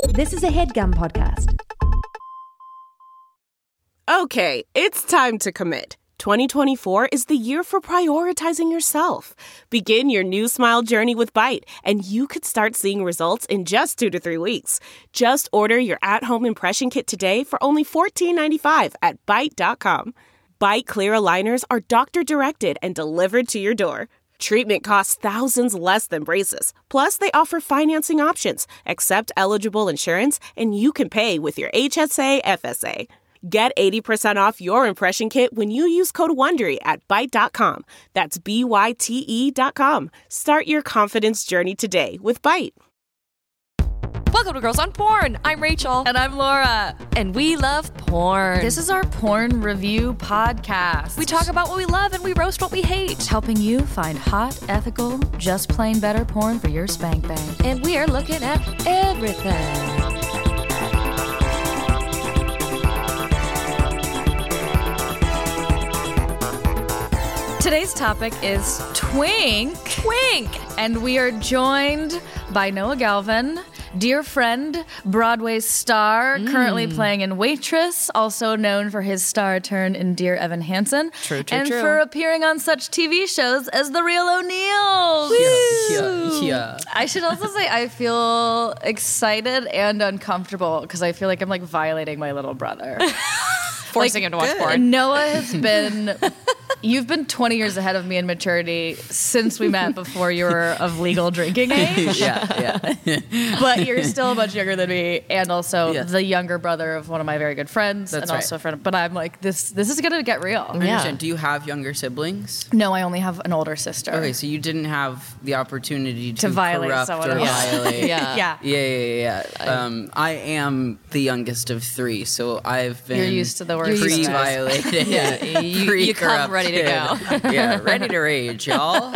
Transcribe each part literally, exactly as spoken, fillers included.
This is a HeadGum podcast. Okay, it's time to commit. twenty twenty-four is the year for prioritizing yourself. Begin your new smile journey with Byte, and you could start seeing results in just two to three weeks. Just order your at-home impression kit today for only fourteen ninety-five at byte dot com. Byte Clear aligners are doctor-directed and delivered to your door. Treatment costs thousands less than braces. Plus, they offer financing options, accept eligible insurance, and you can pay with your H S A F S A. Get eighty percent off your impression kit when you use code WONDERY at byte dot com. That's B Y T E dot com. Start your confidence journey today with Byte. Welcome to Girls on Porn. I'm Rachel. And I'm Laura. And we love porn. This is our porn review podcast. We talk about what we love and we roast what we hate. Helping you find hot, ethical, just plain better porn for your spank bang. And we are looking at everything. Today's topic is twink. Twink. And we are joined by Noah Galvin, dear friend, Broadway star, mm. currently playing in Waitress, also known for his star turn in Dear Evan Hansen. True, true, and true. for appearing on such T V shows as The Real O'Neals. Yeah, yeah, yeah. I should also say I feel excited and uncomfortable because I feel like I'm like violating my little brother. Forcing like, him to watch good. porn. Noah has been... You've been twenty years ahead of me in maturity since we met before you were of legal drinking age. Yeah, yeah. But you're still much younger than me, and also yes. the younger brother of one of my very good friends, That's and also right. a friend. But I'm like, this This is gonna get real. I understand. Do you have younger siblings? No, I only have an older sister. Okay, so you didn't have the opportunity to, To violate corrupt someone or else. violate. Yeah. Yeah. Yeah, yeah, yeah. Um, I am the youngest of three, so I've been You're used to the worst. You're used to it. pre-violated. Yeah, you, you come ready to go. Yeah, ready to rage, y'all.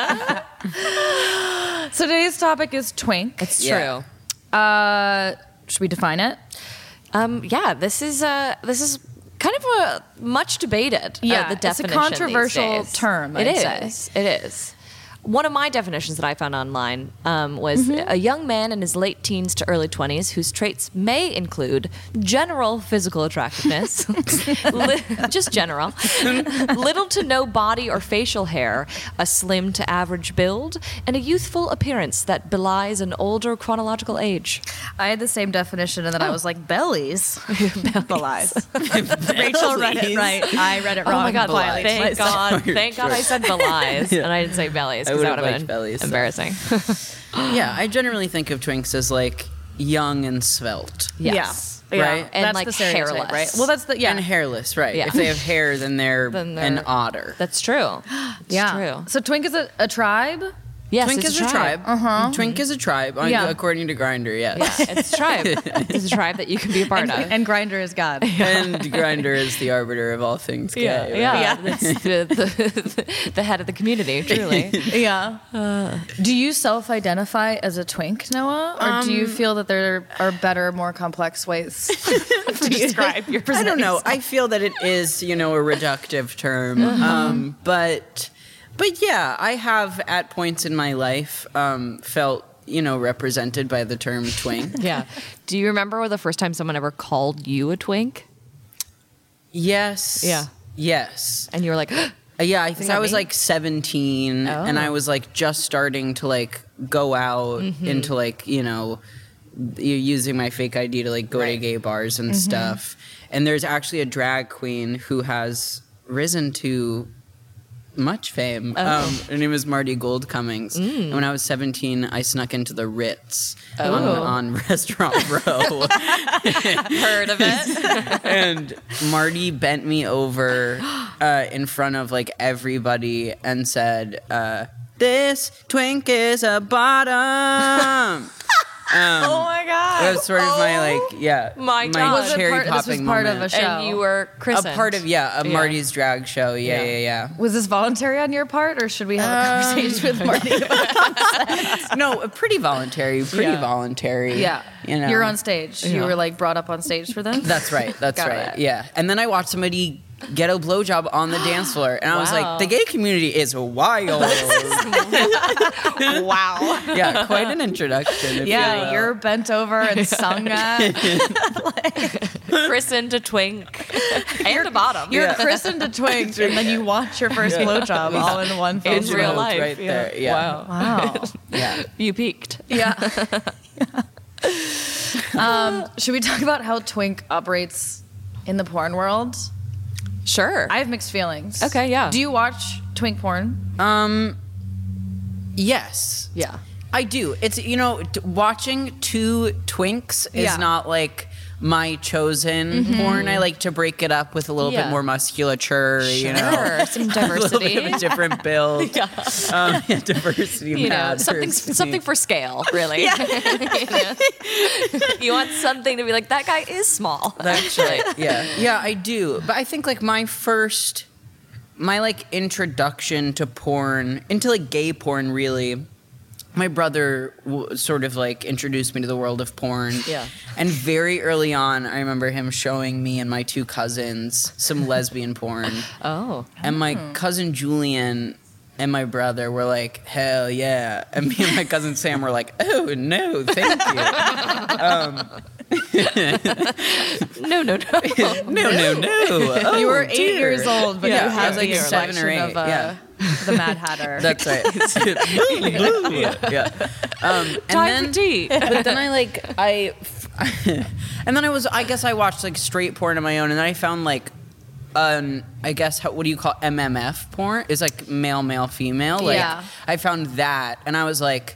So today's topic is twink. It's Yeah. true. Uh, should we define it? Um, yeah, this is uh, this is kind of a much debated. Yeah, uh, the it's a definition controversial these days. term, It I'd is. say. It is. One of my definitions that I found online um, was Mm-hmm. a young man in his late teens to early twenties whose traits may include general physical attractiveness, li- just general, little to no body or facial hair, a slim to average build, and a youthful appearance that belies an older chronological age. I had the same definition, and then I was like, bellies. Belies. Rachel read it right. I read it wrong. Oh my God! Violates Thank myself. God! Thank God I said belies and I didn't say bellies I because that would've would have liked been bellies, so. embarrassing. Yeah, I generally think of twinks as like young and svelte. Yes. Yeah. Right? And That's like the stereotype, hairless. right? Well, that's the, yeah. And hairless, right. Yeah. If they have hair, then they're, Then they're- an otter. That's true. It's yeah. true. So twink is a, a tribe? Yes, Twink it's is a tribe. Uh-huh. Twink is a tribe, on- Yeah. according to Grindr, yes. Yeah, it's a tribe. It's a tribe that you can be a part And, of. and Grindr is God. And Grindr is the arbiter of all things gay. yeah, right? yeah. It's the, the, the head of the community, truly. Yeah. Uh, do you self-identify as a twink, Noah? Or do you feel that there are better, more complex ways to describe your I don't know. I feel that it is, you know, a reductive term. Um, but, but yeah, I have at points in my life um, felt, you know, represented by the term twink. Yeah. Do you remember the first time someone ever called you a twink? Yes. Yeah. Yes. And you were like, Uh, yeah, I think that I was me? like seventeen, Oh. and I was like just starting to like go out into like, you know, you're using my fake I D to like go to Right. gay bars and stuff. And there's actually a drag queen who has risen to much fame. Um, her name is Marty Gold Cummings. And when I was seventeen, I snuck into the Ritz on, on Restaurant Row. heard of it? And Marty bent me over uh, in front of like everybody and said, uh, "This twink is a bottom." Um, Oh my God. That was sort of my like, yeah, my God. Was it cherry part- this was popping part of moment. a show. And you were A christened. part of yeah, a Yeah. Marty's drag show. Yeah, Yeah. yeah, yeah. Was this voluntary on your part, or should we have a conversation with Marty? No, pretty voluntary. Pretty Yeah. voluntary. Yeah. you know, You're on stage. You Yeah. were like brought up on stage for them? That's right. That's Got right. it. Yeah. And then I watched somebody ghetto blowjob on the dance floor. And I was Wow. like, the gay community is wild. Wow. Yeah, quite an introduction. if Yeah, you will. you're bent over and sung at. Christened to twink and a bottom. You're Yeah. christened a twink, and then you watch your first blowjob all in one In fell real swoop. life. right there. Yeah. Wow. Wow. Yeah. You peaked. Yeah. um, should we talk about how twink operates in the porn world? Sure. I have mixed feelings. Okay, yeah. Do you watch twink porn? Um. Yes. yeah. I do. It's, you know, t- watching two twinks is Yeah. not like my chosen porn. I like to break it up with a little Yeah. bit more musculature, you know. Sure. Some A little diversity. bit of a different build. yeah. Um, yeah, diversity You know, matters. something something for scale, really. You know? You want something to be like, that guy is small. That's right. Yeah. Yeah, I do. But I think like my first, my like introduction to porn, into like gay porn really, my brother w- sort of like introduced me to the world of porn. Yeah. And very early on, I remember him showing me and my two cousins some lesbian porn. Oh. And my cousin Julian and my brother were like, hell yeah. And me and my cousin Sam were like, oh no, thank you. um, No, no, no. no, no, no. Oh, you were eight dear. years old, but Yeah, you I had was like the seven or reflection eight. of uh, Yeah. the Mad Hatter. That's right. yeah. Um, and Time then, for tea. But then I like I, and then I was I guess I watched like straight porn on my own, and then I found like, um, I guess how, what do you call M M F porn? It's like male, male, female. Like Yeah. I found that, and I was like,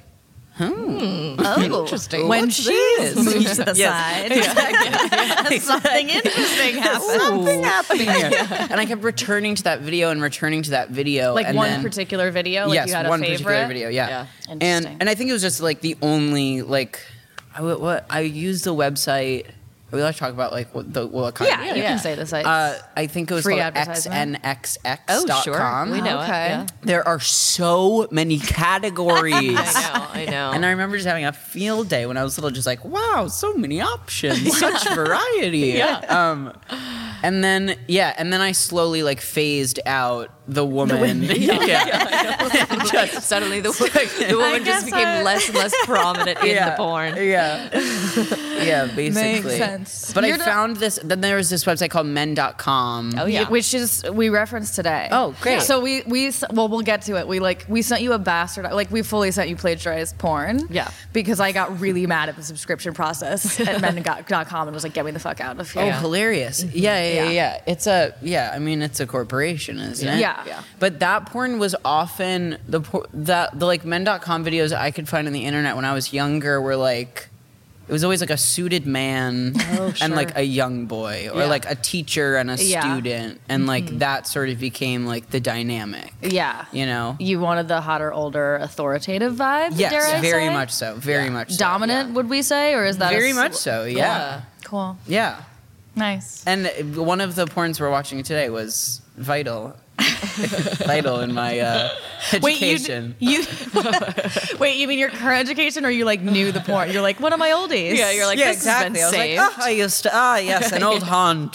Oh, Interesting. When What's she this? moves to the Yes. side, something interesting happens. something happening here. And I kept returning to that video and returning to that video. Like and one then, particular video, like yes, you had one a favorite. particular video. Yeah. Yeah. And Interesting. and I think it was just like the only like, I w- what I used the website. Are we allowed to talk about like what the what kind? Yeah, you Yeah. can say the site. Uh, I think it was Free called X advertisement. N X X Oh, dot sure. com. We know Okay. it. Yeah. There are so many categories. I know, I know. And I remember just having a field day when I was little, just like, wow, so many options, such variety. Yeah. Um, and then, yeah, and then I slowly like phased out the woman. yeah. Just- Suddenly the, the woman guess just became I- less and less prominent in yeah. the porn. Yeah. Yeah, basically. sense. But You're I not- found this, then there was this website called men dot com. Oh, yeah. Which is we referenced today. Oh, great. So we we s- well we'll get to it. We like we sent you a bastard like we fully sent you plagiarized porn. Yeah. Because I got really mad at the subscription process at men dot com and was like, get me the fuck out of here. Oh, hilarious. Yeah, yeah, yeah, Yeah. yeah. It's a, yeah, I mean, it's a corporation, isn't it? Yeah. Yeah. But that porn was often, the por- that the like men dot com videos I could find on the internet when I was younger were like, it was always like a suited man Oh, and like sure. a young boy or Yeah. like a teacher and a Yeah. student. And like that sort of became like the dynamic, Yeah. you know? You wanted the hotter, older, authoritative vibe. Yes, dare I very say? much so. Very much so. Dominant, would we say, or is that a Very s- much so, yeah. Cool. Yeah. Nice. And one of the porns we're watching today was vital. vital in my uh, education. Wait, you, you wait, you mean your current education, or you like knew the porn? You're like one of my oldies. Yeah, you're like, yeah, this exactly. has I been was saved. like, oh, I used to, ah, yes, an old haunt.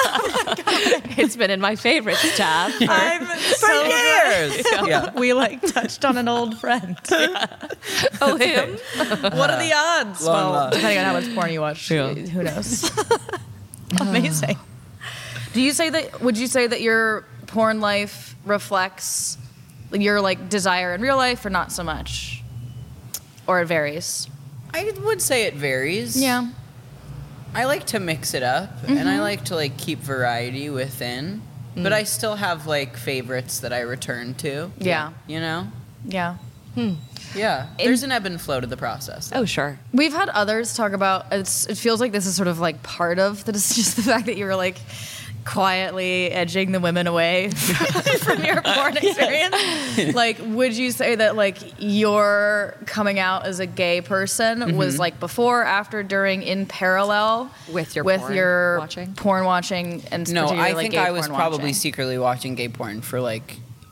It's been in my favorites tab. I'm For so years. Yeah. we like touched on an old friend. Oh, him? What are the odds? Long well, lost. depending on how much porn you watch, Yeah. who knows? Amazing. Do you say that? Would you say that your porn life reflects your like desire in real life, or not so much, or it varies? I would say it varies. Yeah. I like to mix it up, and I like to like keep variety within. But I still have like favorites that I return to. Yeah. You know? Yeah. Yeah. There's an ebb and flow to the process. Oh, sure. We've had others talk about it's it feels like this is sort of like part of that is just the fact that you were like quietly edging the women away from your porn experience. Like, would you say that like your coming out as a gay person was like before, after, during, in parallel With your with porn your watching? porn watching and No, particularly, I like, think gay I was porn probably watching? secretly watching gay porn for like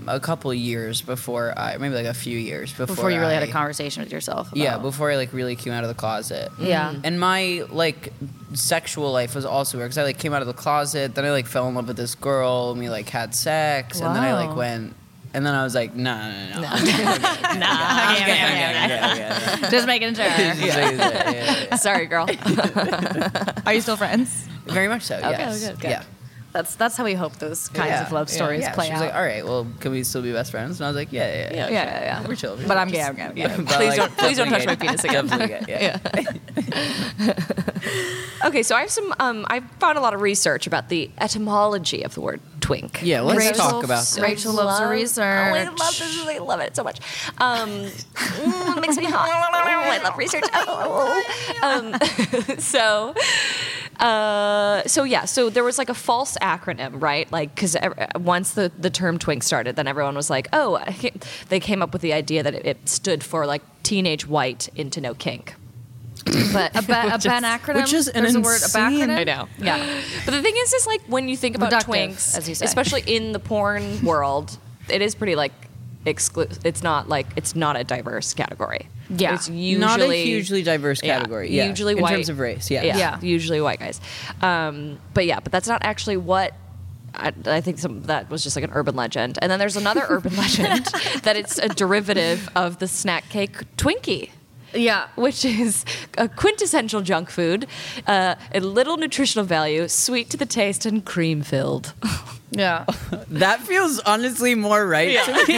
a couple years before I, maybe like a few years before Before you really I, had a conversation with yourself. About. Yeah, before I like really came out of the closet. Yeah. And my like sexual life was also weird because I like came out of the closet, then I like fell in love with this girl, and we like had sex, and then I like Wow. went, and then I was like, no, no, no, no. Nah. Okay, okay, okay, okay. Just making sure. Yeah, yeah, yeah. Sorry, girl. Are you still friends? Very much so. Okay, Yes. good, good. Yeah. That's that's how we hope those kinds Yeah. of love Yeah. stories Yeah, play she out. was like, all right, well, can we still be best friends? And I was like, yeah, yeah, yeah. Yeah, yeah, yeah, yeah. We're chill. we're But chill. I'm gay. I'm gay. I'm gay. Yeah, but, Please like, don't- please don't touch definitely my gay. penis again. Definitely gay, yeah. Okay, so I have some. Um, I found a lot of research about the etymology of the word twink. Yeah, let's Rachel- talk about that. Rachel loves her research. Oh, I love this. I love it so much. Um, mm, it makes me hot. Oh, I love research. Oh. Um, so, uh, so yeah. So there was like a false acronym, right? Like, because once the the term twink started, then everyone was like, oh, I ca- they came up with the idea that it, it stood for like teenage white into no kink. But A, ba- a ban acronym? which is an There's a word, a insane- bacronym? I know. Yeah. But the thing is, is like when you think about Reductive, twinks, as you say. especially in the porn world, it is pretty like exclusive. It's not like it's not a diverse category. Yeah. It's usually Not a hugely diverse yeah, category. Yeah. Usually in white. terms of race. Yeah. Yeah. Yeah. Usually white guys. Um, but yeah, but that's not actually what. I, I think some that was just like an urban legend. And then there's another urban legend that it's a derivative of the snack cake Twinkie. Yeah. Which is a quintessential junk food, uh, a little nutritional value, sweet to the taste, and cream filled. Yeah. That feels honestly more right to me.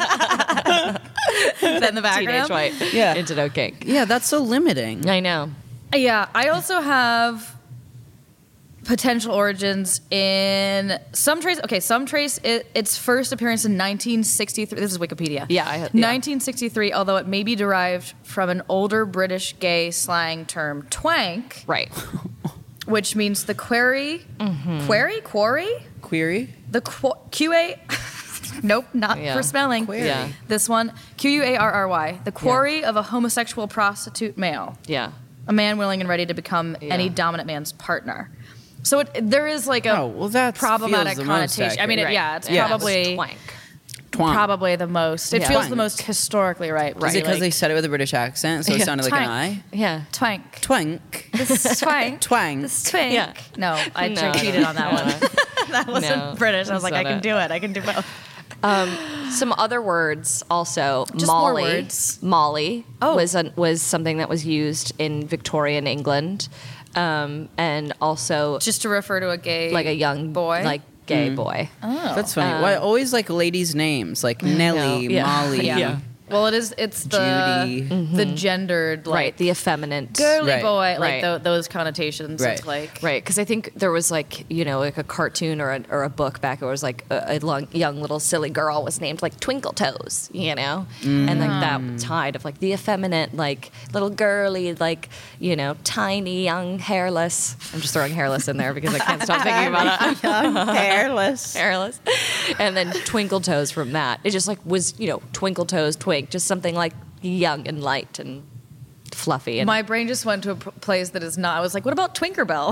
Then the Teenage background. white Yeah. into no cake. Yeah, that's so limiting. I know. Yeah, I also have potential origins in some trace. Okay, some trace it, its first appearance in nineteen sixty-three. This is Wikipedia. Yeah, I- yeah. nineteen sixty-three. Although it may be derived from an older British gay slang term, twank, Right. which means the query, Mm-hmm. query, quarry, Query? the qu- Q A. Nope, not Yeah. for spelling. Query. Yeah. This one, Q U A R R Y, the quarry of a homosexual prostitute male. Yeah. A man willing and ready to become Yeah. any dominant man's partner. So it, there is like a Oh, well, that problematic feels the most connotation. I mean, it, accurate. yeah, it's Yeah. probably Twank. Twang. probably the most. It Yeah. feels Twank. the most historically right. Is it because like, they said it with a British accent, so it Yeah. sounded like Twank. an I? Yeah. twank? Twank. This is twank. Twang. This is twank. Yeah. No, I No, cheated no, on that no. one. That wasn't No, British. I was that's like, I not can it. do it. I can do both. Some other words also. Just more Molly. words. Molly Oh. was an, was something that was used in Victorian England, um, and also Just to refer to a gay like a young boy. like gay boy. That's funny. Why always like ladies' names like Nellie, Yeah. Molly, yeah. Yeah. Well, it is. It's the Judy. the gendered like Right, the effeminate. girly Right. boy, like Right. tho- those connotations Right. of like Right, because I think there was like you know like a cartoon or a, or a book back. It was like a, a long, young little silly girl was named like Twinkle Toes, you know, and like that tide of like the effeminate, like little girly, like you know tiny young hairless. I'm just throwing hairless in there because I can't stop thinking about it. hairless. Hairless, and then Twinkle Toes from that. It just like was you know Twinkle Toes Twink, just something like young and light and fluffy. And my brain just went to a p- place that is not. I was like, what about Twinkerbell?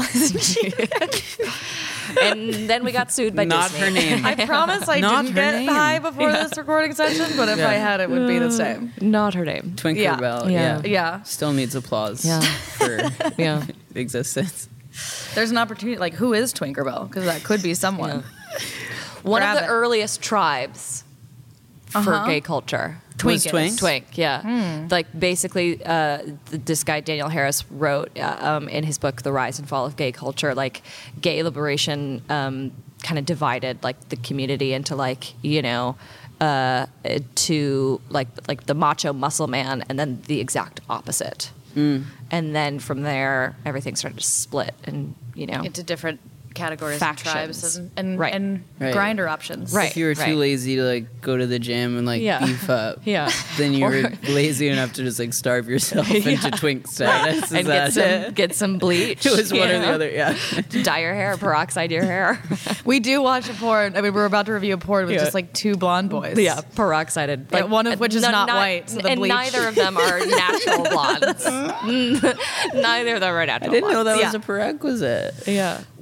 and then we got sued by Not Disney. her name. I promise I Not didn't her get name. high before this recording session, but if Yeah. I had, it would be the same. Not her name. Tinkerbell. Yeah. Yeah. Yeah. Still needs applause Yeah. for Yeah. existence. There's an opportunity. Like, who is Twinkerbell? Because that could be someone. One Grab of the it. earliest tribes for Uh-huh. gay culture. Was Twinkets. Twink? Twink, yeah. Hmm. Like basically, uh, th- this guy Daniel Harris wrote uh, um, in his book "The Rise and Fall of Gay Culture," like gay liberation um, kind of divided like the community into like you know uh, to like like the macho muscle man and then the exact opposite. Mm. And then from there, everything started to split, and you know, Into different categories Factions. and tribes and, and, Right. and Right. grinder options. Right. If you were too right. lazy to like go to the gym and like Yeah. beef up, Yeah. then you were Or- lazy enough to just like starve yourself into twink status. Is and that get some it? get some bleach. It was one you or the know? other. Yeah. Dye your hair, peroxide your hair. We do watch a porn. I mean, we're about to review a porn with Yeah. just like two blonde boys. Yeah, peroxided. Yeah, one of which is not white, so the and bleach- neither of them are natural blondes. Neither of them are natural I didn't know that blondes. was a prerequisite. Yeah. You get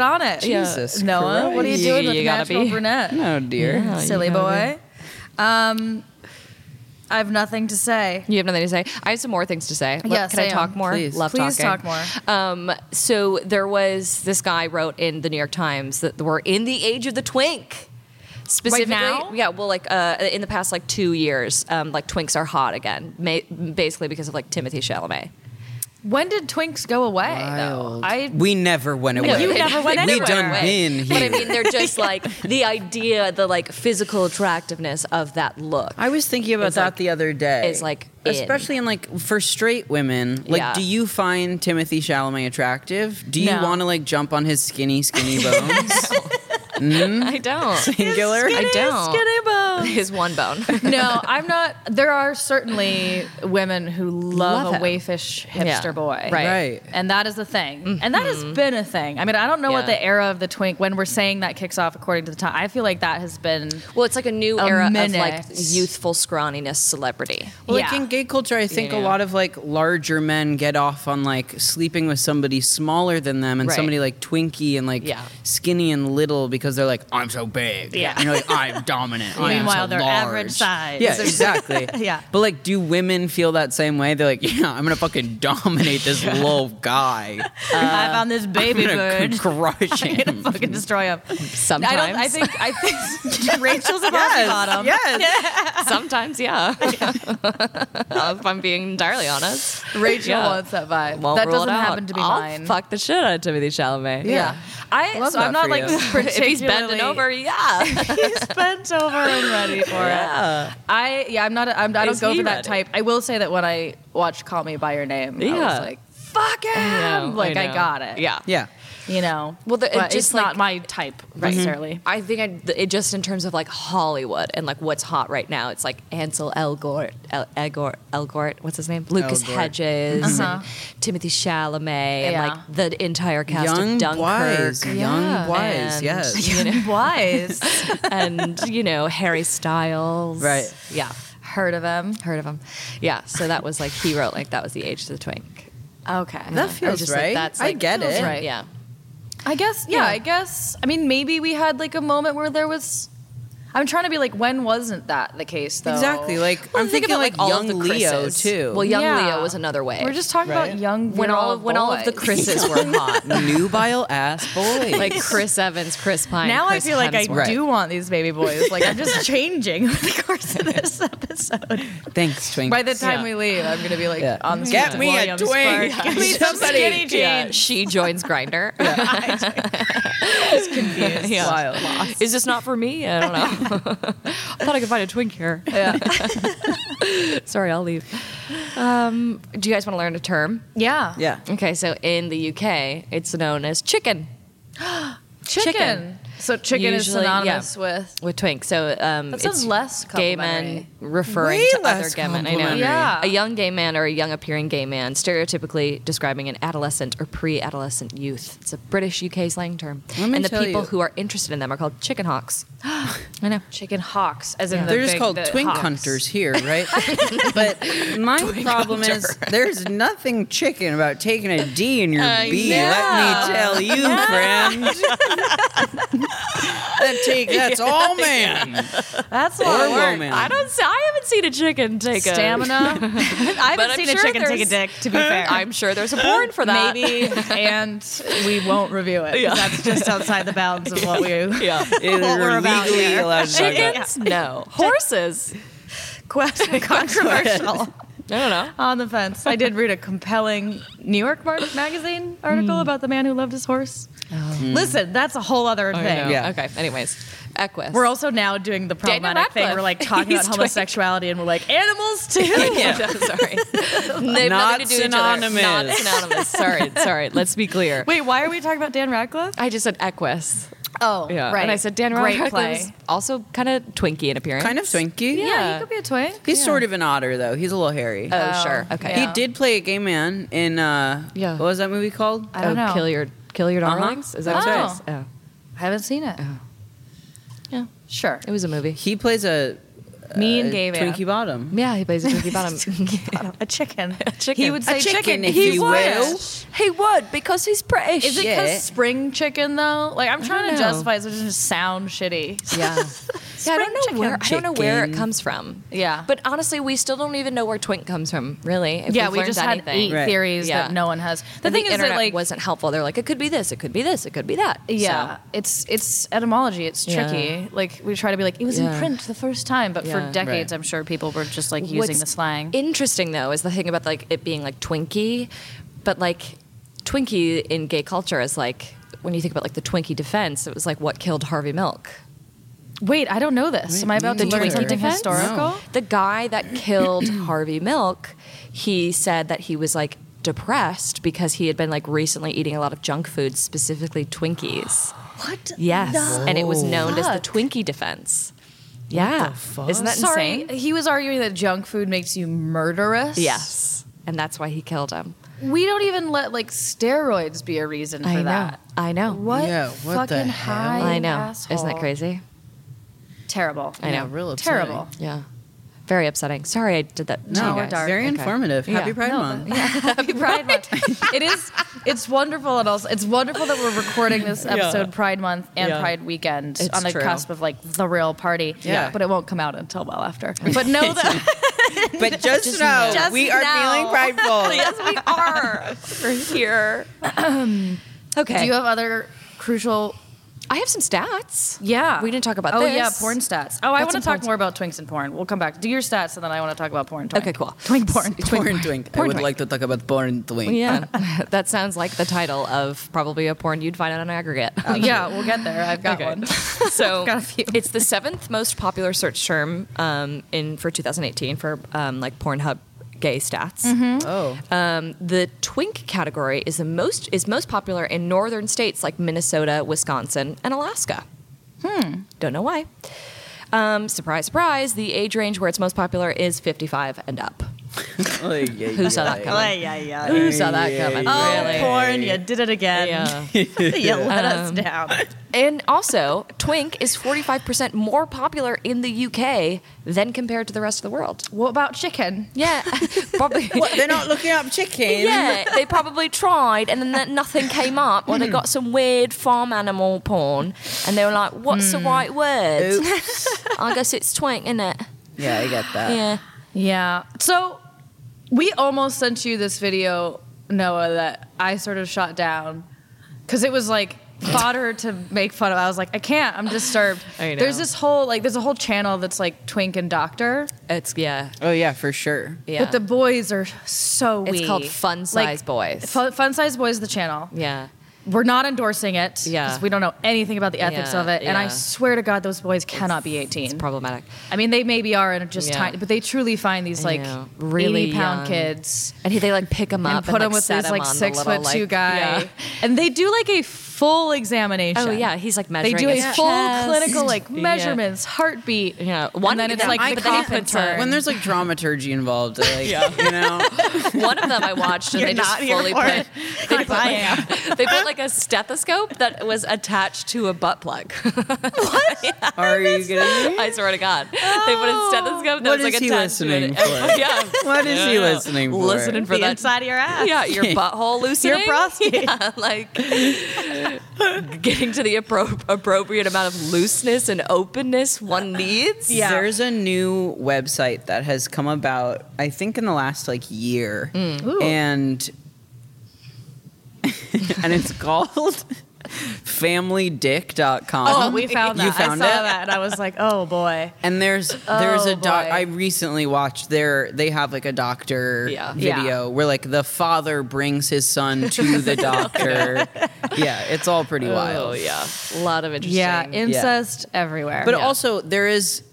on it. Jesus Noah, what are you Christ. doing with You gotta natural be. brunette? No, dear. Yeah. Silly you gotta boy. Um, I have nothing to say. You have nothing to say? I have some more things to say. Look, Yeah, can say I talk 'em. more? Please. Love Please talking. talk more. Um, so there was this guy wrote in the New York Times that we're in the age of the twink. Specifically, now? yeah. Well, like uh, in the past like two years, um, like twinks are hot again, ma- basically because of like Timothée Chalamet. When did twinks go away, Wild. though? I We never went away. you never went We anywhere. done been here. But I mean, they're just like the idea, the like physical attractiveness of that look. I was thinking about It's that like- the other day. is, like, in. especially in like for straight women. Like, Yeah. do you find Timothée Chalamet attractive? Do you No. want to like jump on his skinny, skinny bones? I don't. Singular. I don't. Skinny bone. His one bone. No, I'm not. There are certainly women who love, Love a him. waifish hipster Yeah. boy. Right. Right. And that is the thing. And that has been a thing. I mean, I don't know what Mm-hmm. Yeah. the era of the twink, when we're saying that kicks off according to the time. I feel like that has been. Well, it's like a new A era minute. of like youthful scrawniness celebrity. Well, Yeah. like in gay culture, I think You a know. lot of like larger men get off on like sleeping with somebody smaller than them and Right. somebody like twinky and like Yeah. skinny and little because they're like, I'm so big. Yeah. And you're like, I'm dominant. I am Meanwhile, so they're large." average size. Yeah, exactly. Yeah. But like, do women feel that same way? They're like, yeah, I'm gonna fucking dominate this little guy. I found this baby I'm bird. gonna crush him. Fucking destroy him. Sometimes. I don't. I think. I think Rachel's a bossy bottom. Yes. Sometimes, yeah. If I'm being entirely honest. Rachel Yeah. wants that vibe. Won't that rule doesn't it out. happen to be I'll mine. fuck the shit out of Timothée Chalamet. Yeah. I Love so I'm that not for like you. If he's bending particularly- over, yeah. He's bent over and ready for Yeah. it. I yeah, I'm not. A, I'm, I don't Is go he for that ready? type. I will say that when I watched Call Me by Your Name, I Yeah. was like, fuck him. I know, like I, know. got it. Yeah. Yeah. you know. Well, the- it but just, it's like- not my type necessarily. I think I, it just in terms of like Hollywood and like what's hot right now, it's like Ansel Elgort, El, Elgort, Elgort, what's his name? Lucas Elgort. Hedges, Uh-huh. and Timothy Chalamet, and Yeah. like the entire cast Young of Dunkirk. Wise. Young Wise, And, yes. you know, Wise. and you know Harry Styles. Right. Yeah. Heard of him? Heard of him. Yeah. So that was like he wrote like that was the age of the twink. Okay. That I was feels just right. like that's I like get feels it. Right. Yeah. I guess, yeah, Yeah. I guess. I mean, maybe we had like a moment where there was. I'm trying to be like, when wasn't that the case, though? Exactly. Like Well, I'm think thinking about, like, all young of the Leo Chris's. too. Well, young Yeah. Leo was another way. We're just talking Right. about young when all of when all of the boys. Chris's were hot. nubile ass boys. Like Chris Evans, Chris Pine. Now Chris I feel like I Hemsworth. Right. do want these baby boys. Like I'm just changing over the course of this episode. Thanks, Twink. By the time Yeah. we leave, I'm gonna be like Yeah. on the Get streets of me a Williamsburg. twink. Give me some Somebody- skinny jeans. Yeah, she joins Grinder. Confused. Yeah. Wild. Is this not for me? I don't know. I thought I could find a twink here. Yeah. Sorry, I'll leave. Um, do you guys want to learn a term? Yeah. Yeah. Okay, so in the U K, it's known as chicken. Chicken. Chicken. So chicken is Usually, synonymous yeah. with. With twink. So um, That sounds it's less gay men complimentary. referring Way to other less gay men. I know. complimentary. Yeah. A young gay man or a young appearing gay man, stereotypically describing an adolescent or pre-adolescent youth. It's a British U K slang term. Let me and the tell people you- who are interested in them are called chicken hawks. I know. Chicken hawks, as in the They're just big- called the twink hawks. hunters here, right? But my problem is there's nothing chicken about taking a D in your I B. know. Let me tell you, friend. that take that's all man. That's a Or lot of work. woman. I don't. I haven't seen a chicken take a Stamina. I haven't But I'm seen sure a chicken take a there's- dick. To be fair, I'm sure there's a porn for that. maybe, and we won't review it. 'Cause That's just outside the bounds of what we. Yeah. It What we're are about legally here. allowed to talk about. Chickens? No. Horses? Question controversial. I don't know. On the fence. I did read a compelling New York Mar- Magazine article about the man who loved his horse. Listen, that's a whole other I thing. know. Yeah. Okay. Anyways, Equus. We're also now doing the Daniel problematic thing. Radcliffe. We're like talking He's about twink. homosexuality, and we're like animals too. Yeah, sorry. They have Not nothing to do with each other. synonymous. Not synonymous. Sorry, sorry. Let's be clear. Wait, why are we talking about Dan Radcliffe? I just said Equus. Oh, Yeah. right. And I said Dan Great Radcliffe's play. also kind of twinky in appearance. Kind of twinky. Yeah, Yeah. he could be a twink. He's sort of an otter though. He's a little hairy. Oh, Oh, sure. Okay. yeah. He did play a gay man in uh Yeah. what was that movie called? I don't oh, know. Kill your, kill your Uh-huh. darlings? Is that what Oh. it is? Oh. I haven't seen it. Yeah. Sure. It was a movie. He plays a Me and Gabe. Twinkie Bottom. Yeah, he plays a Twinkie Bottom. A chicken. A chicken. He would say A chicken, if He you would. will. He would because he's British. Is it Yeah. because spring chicken though? Like I'm trying to know. justify it, so it doesn't just sound shitty. Yeah. Yeah, I don't know Spring where I don't know where it chicken. comes from. Yeah. But honestly, we still don't even know where twink comes from, really. If Yeah, we've we learned just anything. had eight Right. theories Yeah. that no one has. The And thing the is internet that like wasn't helpful. They're like, it could be this, it could be this, it could be that. yeah, So, it's it's etymology. It's tricky. Yeah. Like we try to be like it was Yeah. in print the first time, but Yeah. for decades, Right. I'm sure people were just like using What's the slang. Interesting though is the thing about like it being like Twinkie, but like Twinkie in gay culture is like when you think about like the Twinkie defense, it was like what killed Harvey Milk. Wait, I don't know this. Am I about to me learn neither. something Defense? historical? No. The guy that killed Harvey Milk, he said that he was like depressed because he had been like recently eating a lot of junk food, specifically Twinkies. What? Yes, No. and it was known as the Fuck. Twinkie defense. Yeah, isn't that Sorry, insane? he was arguing that junk food makes you murderous. Yes, and that's why he killed him. We don't even let like steroids be a reason for I know. that. I know. What? Yeah, what the fucking hell? high I know. asshole. Isn't that crazy? Terrible. I know. Yeah, real upsetting. Terrible. Yeah, very upsetting. Sorry, I did that. to No, you we're guys. dark. very Okay. informative. Yeah. Happy Pride No, Month. but- yeah, happy Pride Month. It is. It's wonderful, and also it's wonderful that we're recording this episode Pride Month and Yeah. Pride Weekend It's on the true. cusp of like the real party. Yeah. but it won't come out until well after. But know that But just, know, Just we are know. feeling prideful. Yes, we are. We're here. Okay. Do you have other crucial? I have some stats. Yeah, We didn't talk about oh, this. yeah, porn stats. Oh, I Got want to some talk porn- more about twinks and porn. We'll come back. Do your stats, and then I want to talk about porn. Twink. Okay, cool. Twink porn. Porn twink. I Porn would twink. like to talk about porn twink. Yeah, that sounds like the title of probably a porn you'd find on an aggregate. Yeah, we'll get there. I've got Okay. one. So Got a few. it's the seventh most popular search term um, in for two thousand eighteen for um, like Pornhub gay stats. Oh. Um, the twink category is the most is most popular in northern states like Minnesota, Wisconsin, and Alaska. Hmm. Don't know why. Um, surprise, surprise. The age range where it's most popular is fifty-five and up. Who saw that coming? Who saw that coming? Oh, really? porn! You did it again. Yeah. You let us Um, down. And also, twink is forty-five percent more popular in the U K than compared to the rest of the world. What about chicken? Yeah, probably. They're not looking up chicken. Yeah, they probably tried, and then that nothing came up, or they got some weird farm animal porn, and they were like, "What's the right word?" Oops. I guess it's twink, isn't it? Yeah, I get that. Yeah. Yeah. So we almost sent you this video, Noah, that I sort of shot down because it was like fodder to make fun of. I was like, I can't. I'm disturbed. I know. There's this whole like there's a whole channel that's like Twink and Doctor, It's yeah, Oh yeah, for sure. yeah. but the boys are so It's wee. called Fun Size Boys. Fun, Fun Size Boys, the channel. yeah. We're not endorsing it Yeah. because we don't know anything about the ethics Yeah, of it. And I yeah. swear to God, those boys cannot be eighteen. It's problematic. I mean, they maybe are and just Yeah. tiny, but they truly find these like Yeah. Really eighty pound young. kids And he, they like pick him and up put and him like, with set this him like on the six little, foot two like- guy, Yeah. and they do like a full examination. Oh yeah, he's like They measuring. do a his full chest. clinical like Yeah. measurements, heartbeat. Yeah, and one then of it's them- like I- the but then he coffin puts her- turn. When there's like dramaturgy involved, like you know, One of them I watched, and You're they just not here fully for put. it. They put, I like, they put like a stethoscope that was attached to a butt plug. are you kidding me? I swear to God, they put a stethoscope that What was like is he attached to listening it. for? Yeah, What is he Yeah. listening for? listening for the that. inside of your ass. Yeah, your butthole loosening. Your prostate. Yeah, like getting to the appro- appropriate amount of looseness and openness one needs. Yeah. There's a new website that has come about, I think, in the last like year, Ooh. and and it's called family dick dot com. Oh, we found that. You found I saw it? that, and I was like, oh boy. And there's there's Oh, a doc boy. I recently watched their they have like a doctor Yeah. video Yeah. where like the father brings his son to the doctor. Yeah, it's all pretty Oh wild. yeah, a lot of interesting. Yeah, incest everywhere. But Yeah. also there is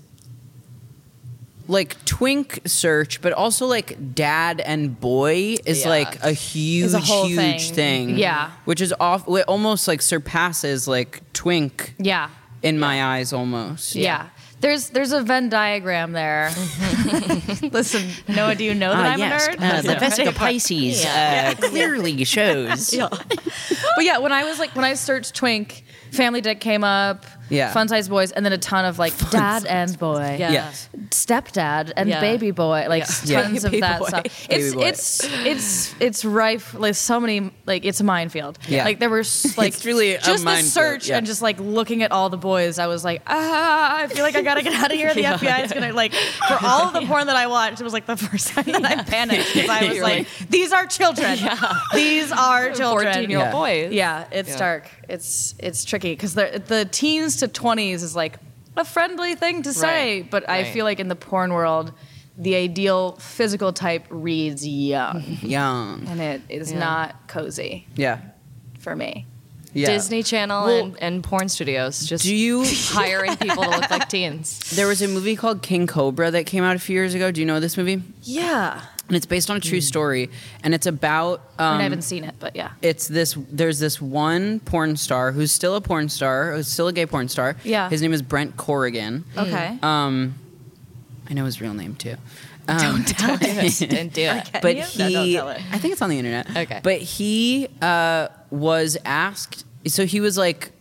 like twink search, but also like dad and boy is Yeah. like a huge, Is a whole huge thing. thing. Yeah. Which is off it almost like surpasses like twink yeah. in my eyes almost. Yeah. There's there's a Venn diagram there. Listen, Noah, do you know that Ah, I'm yes. a nerd? Uh, the Vesica Pisces uh, clearly shows. But yeah, when I was like when I searched twink, Family Dick came up. Yeah. fun size boys, and then a ton of like dad and boy, Yeah. Yes. stepdad and Yeah. baby boy, like Yeah. tons Yeah. of Baby that boy. stuff. Baby It's boy. it's it's it's rife. Like so many, like it's a minefield. Yeah. Like there were s- like It's really a just the minefield, search yeah. and just like looking at all the boys. I was like, ah, I feel like I gotta get out of here. The F B I is gonna like for all of the porn that I watched. It was like the first time that I panicked because I was You're like, these are children. These are children. fourteen-year-old Yeah. boys. Yeah, it's Yeah. dark. It's it's tricky because the the teens to twenties is like a friendly thing to say, Right, but I right. feel like in the porn world, the ideal physical type reads young, Young. and it is Yeah. not cozy Yeah. for me. Yeah. Disney Channel Well, and, and porn studios just Do you? hiring people to look like teens. There was a movie called King Cobra that came out a few years ago. Do you know this movie? Yeah, And it's based on a true story, and it's about. Um, I, mean, I haven't seen it, but yeah. It's this. There's this one porn star who's still a porn star, who's still a gay porn star. Yeah. His name is Brent Corrigan. Okay. Um, I know his real name too. Um, Don't tell it. Didn't do it. but you? he, No, don't tell it. I think it's on the internet. Okay. But he uh, was asked. So he was like,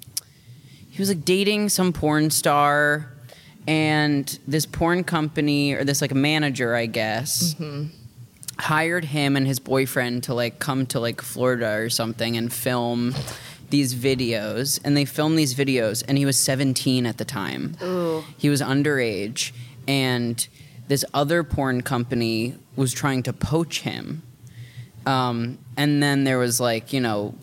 he was like dating some porn star, and this porn company or this like manager, I guess, hired him and his boyfriend to like come to like Florida or something and film these videos. And they filmed these videos, and he was seventeen at the time. Ooh. He was underage, and this other porn company was trying to poach him. Um, and then there was like, you know,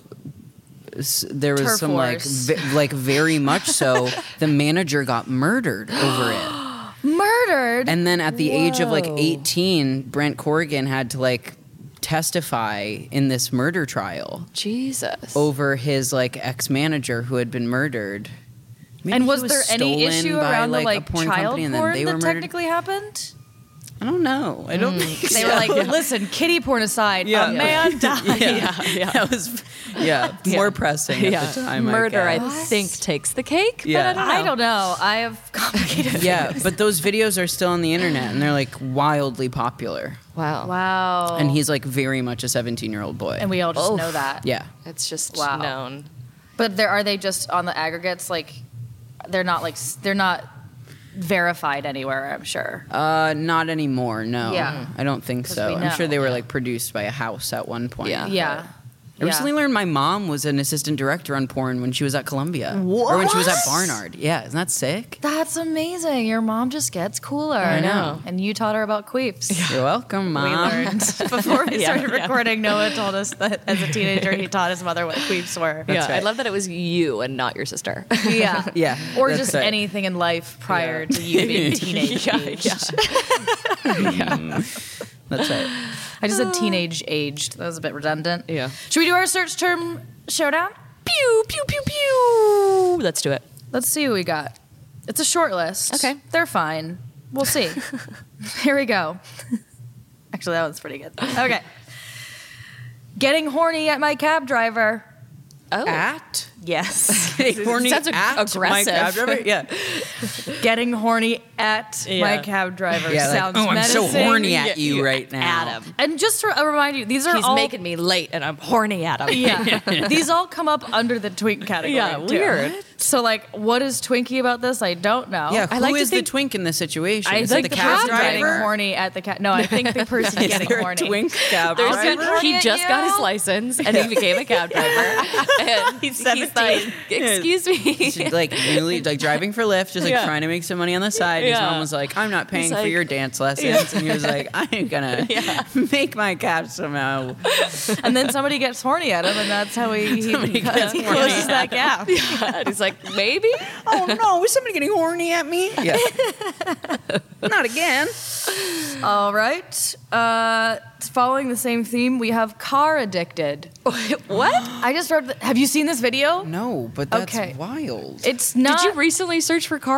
s- there was Turf some like, wars. ve- like very much so. The manager got murdered over it. Murdered. And then at the age of like Whoa. eighteen, Brent Corrigan had to like testify in this murder trial Jesus. over his like ex-manager who had been murdered. Maybe and he was, there any stolen issue by, around like, the a like porn child company and then porn they that were murdered? technically happened? I don't know. I don't think They so. were like, listen, kiddie porn aside, Yeah. a man died. yeah, yeah. That was yeah more pressing at the time. Murder, I, I guess. think, takes the cake. Yeah. But I don't know. I don't know. I have complicated. Yeah, but those videos are still on the internet and they're like wildly popular. Wow. Wow. And he's like very much a seventeen-year-old boy. and we all just Oof. know that. yeah. It's just Wow. known. But there are they just on the aggregates like they're not like s- they're not verified anywhere, I'm sure. Uh, not anymore. No. Yeah. I don't think 'Cause so. we I'm sure know. they were like produced by a house at one point. Yeah. Yeah. I recently Yeah. learned my mom was an assistant director on porn when she was at Columbia. Or when she was at What? Barnard. Yeah, isn't that sick? That's amazing. Your mom just gets cooler. I know. And you taught her about queefs. You're welcome, We mom. learned before we Yeah, started yeah. recording. Noah told us that as a teenager, he taught his mother what queefs were. Yeah, I right. love that it was you and not your sister. Yeah. Yeah, Or that's just right. anything in life prior to you being teenage Yeah, aged. That's right. I just said teenage aged. That was a bit redundant. Yeah. Should we do our search term showdown? Pew, pew, pew, pew. Let's do it. Let's see what we got. It's a short list. Okay. They're fine. We'll see. Here we go. Actually, that one's pretty good. Okay. Getting horny at my cab driver. Oh. At? Yes. Horny Sounds ag- at my aggressive. cab driver? Yeah. Getting horny at my Yeah. cab driver Yeah, like, sounds oh, I'm so menacing. horny at you right now. Adam. And just to remind you, these are He's all making me late and I'm horny at him. Yeah. These all come up under the twink category. Yeah, too. weird. So, like, what is twinky about this? I don't know. Yeah, I who like is to think- the twink in this situation? I is think it the, the cab person getting driver? horny at the cab. No, I think the person Is getting there a horny. twink cab There's driver? a- he at just got his you? license and he became a cab driver. And he's, he's like, excuse me. She's like newly like driving for Lyft, just like Yeah. trying to make some money on the side. His Yeah. mom was like, "I'm not paying He's for like- your dance lessons," and he was like, "I'm gonna make my cab somehow." And then somebody gets horny at him, and that's how he, he, Somebody he gets horny closes at that gap. And he's like, maybe? Oh no, is somebody getting horny at me? Yeah, not again. All right. Uh, following the same theme, we have car addicted. What? I just read. The, have you seen this video? No, but that's Okay. wild. It's not. Did you recently search for car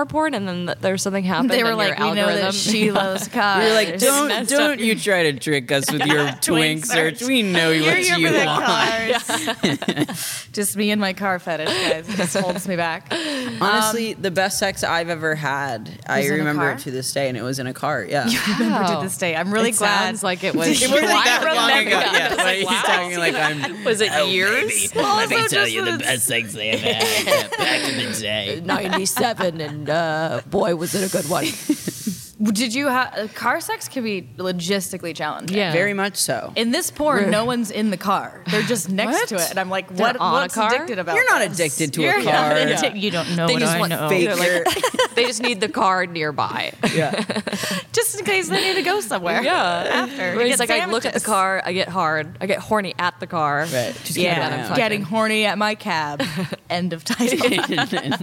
car porn, and then th- there's something happened. They were and like, your we know that algorithm- she loves cars. You're like, don't messed don't up. you try to trick us with your Twink twink search. search. We know You're what here you for the want. cars. Just me and my car fetish, guys. It just holds me back. Honestly, the best sex I've ever had, I Was in a remember car? it to this day, and it was in a car. Yeah. Remember to this day. I'm really It glad. sounds like it was. It wasn't Why that long remember ago. that? Yeah, but he's Wow. talking like I'm. Was it years? Let me Also tell just you the that best sex they ever had back in the day. ninety-seven, and uh, boy, was it a good one. Did you have car sex? Can be logistically challenging. Yeah. Very much so. In this porn, no one's in the car. They're just next What? to it, and I'm like, They're what? on a What's car? addicted about? You're not this? addicted to You're a not car. addicted- You don't know They what just I want know. fake. They just need the car nearby. Yeah. Just in case they need to go somewhere. Yeah. After. Where to it's get like I look at the sandwiches. car, I get hard, I get horny at the car. Right. Just Yeah, keep it down. getting horny at my cab. End of title.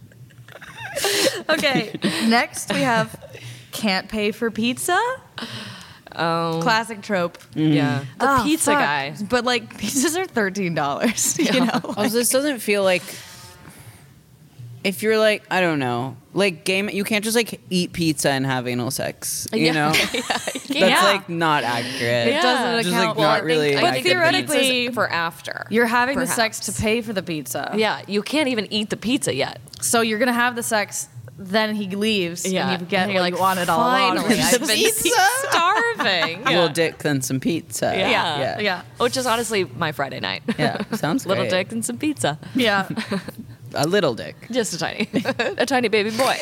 Okay, next we have can't pay for pizza. Oh, Classic trope. yeah. The Oh, pizza fuck. guy. But like pizzas are thirteen dollars. You know. Also, this doesn't feel like if you're like I don't know, like game. You can't just like eat pizza and have anal sex. You Yeah. know, That's that's like not accurate. It doesn't Just, account. like, well, not I think- really but like a theoretically, for after. you're having the perhaps. sex to pay for the pizza. Yeah, you can't even eat the pizza yet. So you're gonna have the sex. Then he leaves. Yeah, And you get And what you wanted all along. finally, I've I've been pizza. starving. A little dick than some pizza. Yeah. Yeah. Yeah. Which is honestly my Friday night. Yeah, sounds Little great. dick and some pizza. Yeah. A little dick. Just a tiny, a tiny baby boy.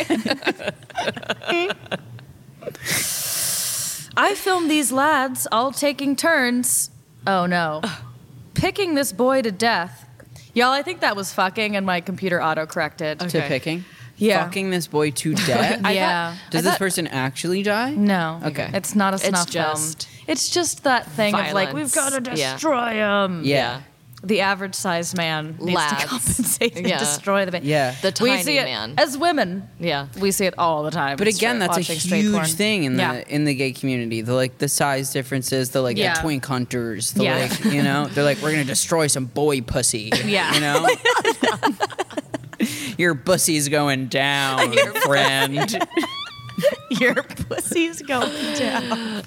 I filmed these lads all taking turns. Oh no. Picking this boy to death. Y'all, I think that was fucking and my computer auto corrected. To Okay. picking. Yeah. Fucking this boy to death. I Yeah. thought- Does I this thought- person actually die? No. Okay. It's not a snuff just film. It's just that thing of like, we've got to violence. Yeah. destroy him. Yeah. The average sized man needs Lads. to compensate and Yeah. destroy the man. Yeah. The we tiny see it man. as women. Yeah. We see it all the time. But again, Straight- that's a watching straight porn. huge thing in the Yeah. in the gay community. The like the size differences, the like Yeah. the twink hunters, the Yeah. like you know, they're like we're gonna destroy some boy pussy. Yeah. You know? Your pussy's going down, friend. Your pussy's going down.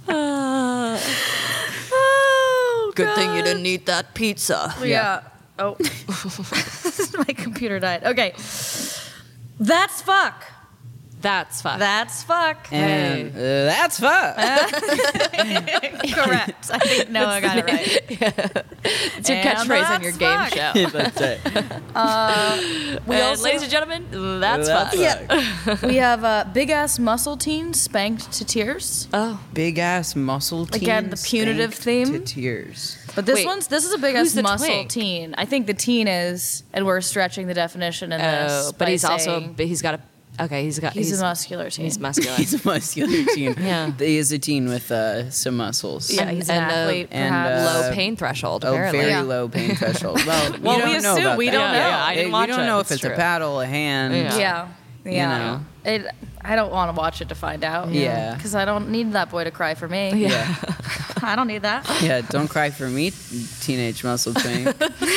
oh, Good thing you God. didn't eat that pizza. Yeah. Oh. My computer died. Okay. That's fuck. That's fun. That's fuck. And uh, that's fun. Correct. I think Noah got it right. It's your And catchphrase on your that's game fuck. show. That's it. We also- ladies and gentlemen, that's, That's fun. fun. We have a big ass muscle teen spanked to tears. Oh, Big ass muscle teen. Again, the punitive spanked theme. to tears. But this Wait, one's this is a big who's ass the muscle twink? teen. I think the teen is, and we're stretching the definition in this. oh, but by he's also saying but he's got a. Okay, he's got. he's, a muscular teen. He's muscular. He's a muscular teen. Yeah. He is a teen with uh, some muscles. Yeah, he's an And, uh, athlete. and, perhaps. uh, low pain threshold. A Apparently. very Yeah. low pain threshold. Well, we Well, don't we know assume- about we that. don't know. Yeah, I didn't we watch don't it. know if It's it's true. a paddle, a hand. Yeah. yeah, yeah. know. It. I don't want to watch it to find out. Yeah. because I don't need that boy to cry for me. Yeah. I don't need that. Yeah, don't cry for me, teenage muscle twink.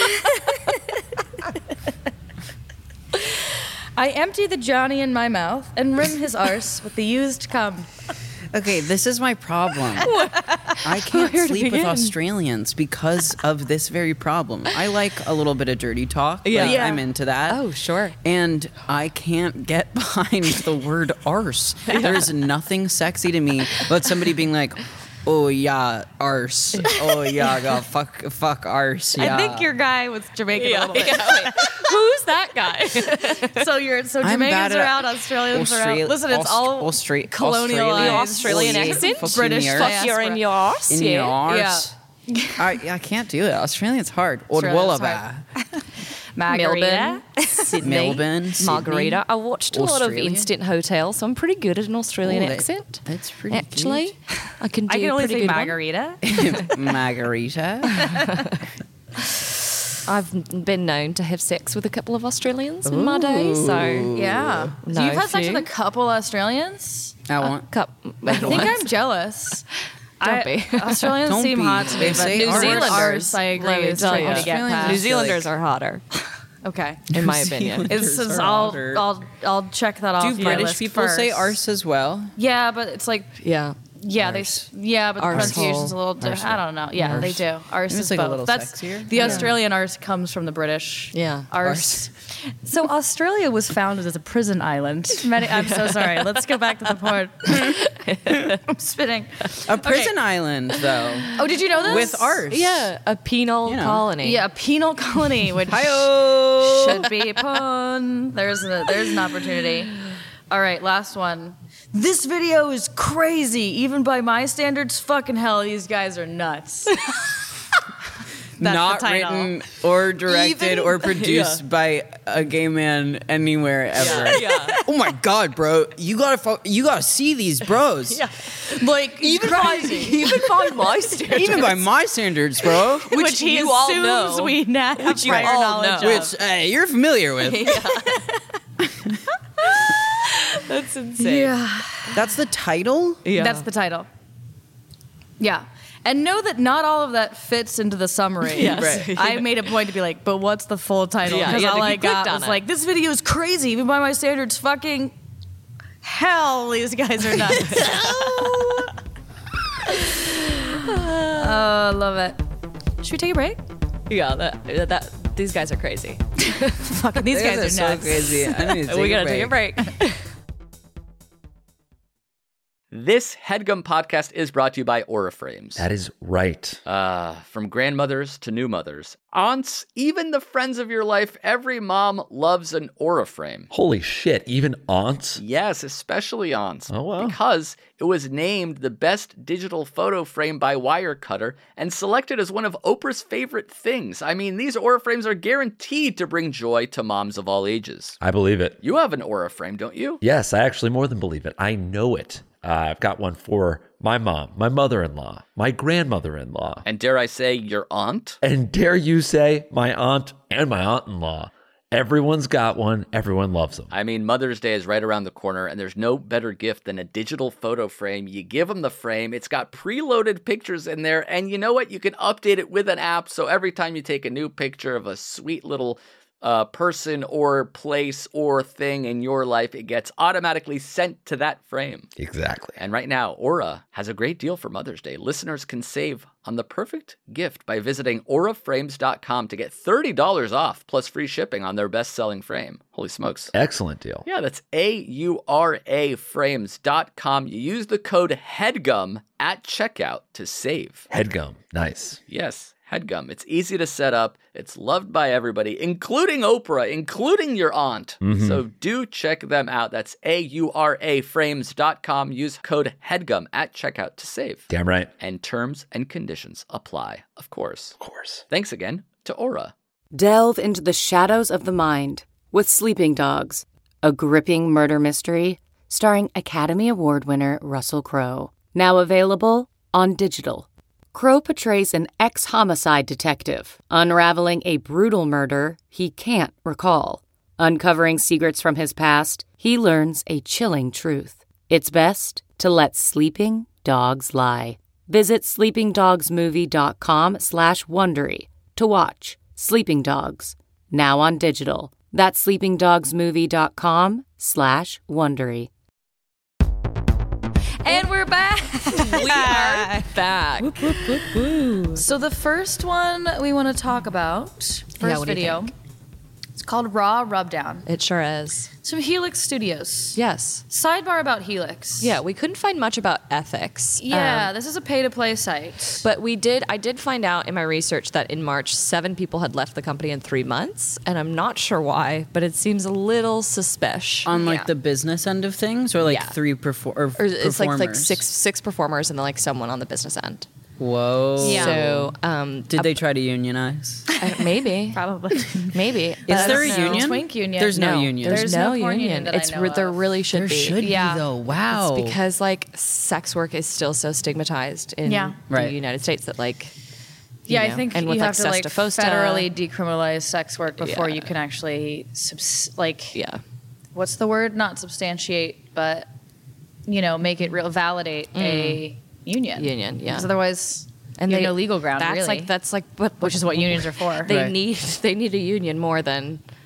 I empty the Johnny in my mouth and rim his arse with the used cum. Okay, this is my problem. I can't Where to sleep with begin? Australians because of this very problem. I like a little bit of dirty talk. Yeah. Like, Yeah. I'm into that. Oh, sure. And I can't get behind the word arse. There's nothing sexy to me but somebody being like, oh yeah, arse. Oh yeah, go fuck, fuck arse. Yeah. I think your guy was Jamaican a little bit. Who's that guy? So you're so I'm bad Jamaicans are at out, Australians are Austra- out. Listen, it's Aust- all Austra- colonialized. Australian Aussie- accent? fucking British yours. fuck You're in your arse. In yeah. your arse. I, I can't do it. Australian's hard. Or Australian's Wallaby. Margarita. Sydney, Melbourne, Sydney. Margarita. I watched a lot of Australia. Instant Hotel, so I'm pretty good at an Australian Oh, that- accent. That's pretty Actually, I can do I can only pretty say good one. margarita. good. Margarita. I've been known to have sex with a couple of Australians in my day, so Yeah. No, so you've had sex few. with a couple Australians? I want. cup. I think I'm jealous. Don't I- be. Australians Don't seem be. hot to me, They but say New arse. Zealanders, Zealanders, I agree, let me is tell tricky you. to get Australians past. New just- Zealanders are hotter. Okay. in my opinion. It's, it's are I'll, otter. I'll I'll check that off. Do my British list people say first. arse as well? Yeah, but it's like Yeah. yeah they Arse. yeah, but the Arsehole. pronunciation's a little different. I don't know. Yeah, they do. Arse Maybe is it's like a both. little That's sexier. the Australian arse comes from the British. Yeah. Arse. So Australia was founded as a prison island. Many, I'm so sorry. Let's go back to the part. I'm spitting. A prison island, though. Oh, did you know this? With arse. Yeah, a penal You know. colony. Yeah, a penal colony, which Hi-oh! should be pun. There's a, there's an opportunity. All right, last one. This video is crazy. Even by my standards, fucking hell, these guys are nuts. That's Not the title. written or directed Even- or produced Yeah. by a gay man anywhere ever. Yeah. Oh my god, bro! You gotta fo- you gotta see these bros. Yeah. Like, Even by, even by my standards. Even by my standards, bro. which, which he you all assumes know. we na- have Which you prior all knowledge know. of. Which hey, you're familiar with. That's insane. Yeah. That's the title. Yeah. That's the title. Yeah. And know that not all of that fits into the summary. Yes. Right. I made a point to be like, but what's the full title? Yeah, Because yeah, all you I clicked got on was it. like, this video is crazy. Even by my standards, fucking hell, these guys are nuts. Oh, I love it. Should we take a break? Yeah, that, that these guys are crazy. Fucking these guys are, so nuts. crazy. I need to take we a gotta break. take a break. This HeadGum podcast is brought to you by Auraframes. That is right. Uh, from grandmothers to new mothers, aunts, even the friends of your life, every mom loves an Auraframe. Holy shit, even aunts? Yes, especially aunts. Oh, wow. Because it was named the best digital photo frame by Wirecutter and selected as one of Oprah's favorite things. I mean, these Auraframes are guaranteed to bring joy to moms of all ages. I believe it. You have an Auraframe, don't you? Yes, I actually more than believe it. I know it. Uh, I've got one for my mom, my mother-in-law, my grandmother-in-law, And dare I say, your aunt? and dare you say my aunt and my aunt-in-law. Everyone's got one. Everyone loves them. I mean, Mother's Day is right around the corner, and there's no better gift than a digital photo frame. You give them the frame, it's got preloaded pictures in there, and you know what? You can update it with an app, so every time you take a new picture of a sweet little uh, person or place or thing in your life, it gets automatically sent to that frame. Exactly. And right now, Aura has a great deal for Mother's Day. Listeners can save on the perfect gift by visiting aura frames dot com to get thirty dollars off plus free shipping on their best-selling frame. Holy smokes. Excellent deal. Yeah, that's A U R A frames dot com. You use the code HEADGUM at checkout to save. Headgum. Nice. Yes, HEADGUM. It's easy to set up. It's loved by everybody, including Oprah, including your aunt. Mhm. So do check them out. That's A U R A frames dot com. Use code HEADGUM at checkout to save. Damn right. And terms and conditions apply, of course. Of course. Thanks again to Aura. Delve into the shadows of the mind with Sleeping Dogs, a gripping murder mystery starring Academy Award winner Russell Crowe. Now available on digital. Crowe portrays an ex-homicide detective unraveling a brutal murder he can't recall. Uncovering secrets from his past, he learns a chilling truth. It's best to let sleeping dogs lie. Visit sleepingdogsmovie.com slash Wondery to watch Sleeping Dogs, now on digital. That's sleepingdogsmovie.com slash Wondery. And we're back. We are back. So the first one we want to talk about, first Yeah, what do you video, think? it's called Raw Rubdown. It sure is. It's from Helix Studios. Yes. Sidebar about Helix. Yeah, we couldn't find much about ethics. Yeah, Um, this is a pay-to-play site. but we did, I did find out in my research that in March, seven people had left the company in three months. And I'm not sure why, but it seems a little suspicious. On like Yeah. the business end of things, or like Yeah. three perfor- or Or it's like like performers? six six performers and then like someone on the business end. Whoa. Yeah. So um, Did they try to unionize? I- maybe, Probably. maybe. Is But I there a don't know. union? Twink union. There's no, No, union. There's, There's no, no porn union. union that I it's know re- there of. really should there be. should Yeah. be though. Wow. It's because like sex work is still so stigmatized in Yeah. the Right. United States that like you Yeah, I know, think and you with, have like, to like Sesta Fosta, federally decriminalize sex work before Yeah. you can actually subs- like yeah what's the word? Not substantiate, but you know, make it real, validate a union. Union, yeah. 'Cause otherwise, and you they have no legal ground. That's really. like that's like what which is what unions are for. they Right. need. They need a union more than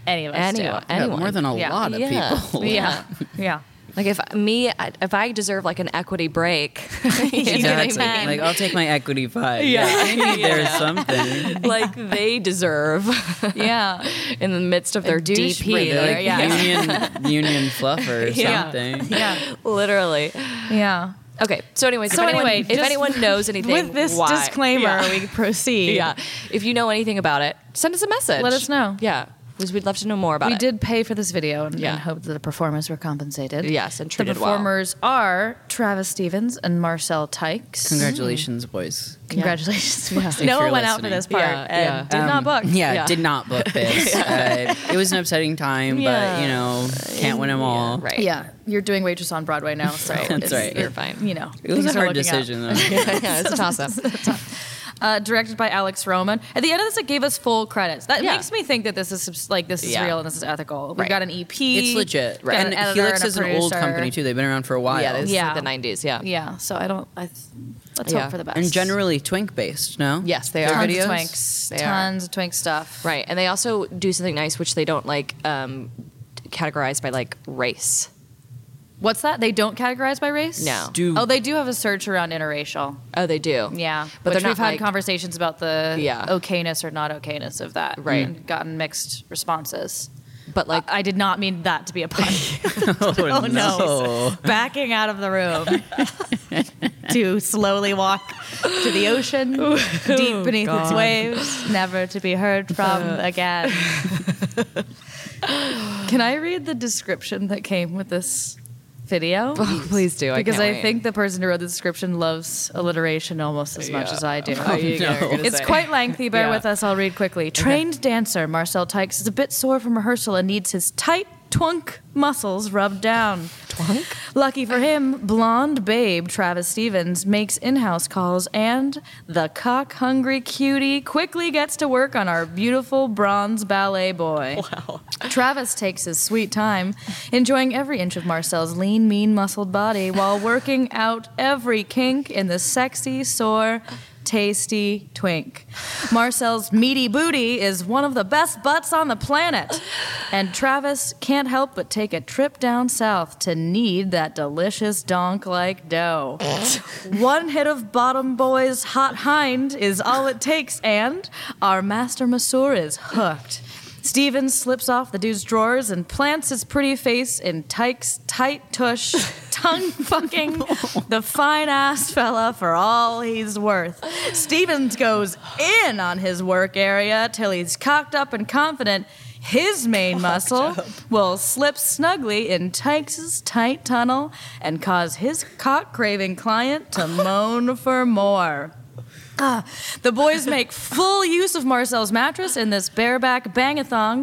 any of us Anyone, do. Yeah, anyone. more than a Yeah. lot of Yeah. people. Yeah, yeah. Like if me, if I deserve like an equity break, you know what I Exactly. mean? Like I'll take my equity five. Yeah, maybe there's something. like they deserve Yeah. in the midst of their douche D P. breather, Like, Like yeah. union union fluffer or Yeah. something. Yeah. literally. Yeah. Okay, so anyways, So if anyone, anyway, if just anyone knows anything, With this why? disclaimer, Yeah. we proceed. yeah, if you know anything about it, send us a message. Let us know. Yeah, because we'd love to know more about We it. did pay for this video and, Yeah. and hope that the performers were compensated. Yes, and The treated well. performers are Travis Stevens and Marcel Tykes. Congratulations, boys. Congratulations. If No you're one went out for listening. this part Yeah, and yeah. did not book. Yeah, Yeah. did not book this. uh, it was an upsetting time, Yeah. but you know, can't win them all. Right. Yeah, you're doing Waitress on Broadway now, so Right. That's it's- right. You're fine. You know, It was things a are hard looking up. decision, though. yeah, it's a toss up. Uh, directed by Alex Roman. At the end of this, it gave us full credits. That Yeah. makes me think that this is subs- like this is Yeah. real and this is ethical. We Right. got an E P. It's legit. got an And editor Helix and a is an old producer. company too. They've been around for a while. Yeah, this is Yeah. like the nineties. Yeah. Yeah, so I don't. I th- let's Yeah. hope for the best. And generally twink based, no? Yes, they Their are. tons videos? of twinks, They are. tons of twink stuff. Right, and they also do something nice, which they don't like um, categorize by like race. What's that? They don't categorize by race? No. Do Oh, they do have a search around interracial. Oh, they do. Yeah, but which they're we've not had like, conversations about the Yeah. okayness or not okayness of that. Right. And gotten mixed responses. But like, I, I did not mean that to be a pun. oh, Oh, no. no. Backing out of the room to slowly walk to the ocean, deep beneath its waves, never to be heard from again. Can I read the description that came with this video? oh, please do. Because I, I, can't wait. think the person who wrote the description loves alliteration almost as much Yeah. as I do. Oh, you no. are gonna It's say. quite lengthy. Bear Yeah. with us. I'll read quickly. Trained dancer Marcel Tykes is a bit sore from rehearsal and needs his tight twunk muscles rubbed down. Twunk? Lucky for him, blonde babe Travis Stevens makes in-house calls, and the cock-hungry cutie quickly gets to work on our beautiful bronze ballet boy. Wow. Travis takes his sweet time, enjoying every inch of Marcel's lean, mean, muscled body while working out every kink in the sexy, sore, tasty twink. Marcel's meaty booty is one of the best butts on the planet. And Travis can't help but take a trip down south to knead that delicious donk-like dough. One hit of Bottom Boy's hot hind is all it takes, and our master masseur is hooked. Stevens slips off the dude's drawers and plants his pretty face in Tyke's tight tush, tongue fucking the fine ass fella for all he's worth. Stevens goes in on his work area till he's cocked up and confident his main muscle will slip snugly in Tykes' tight tunnel and cause his cock-craving client to moan for more. Ah, the boys make full use of Marcel's mattress in this bareback bangathon.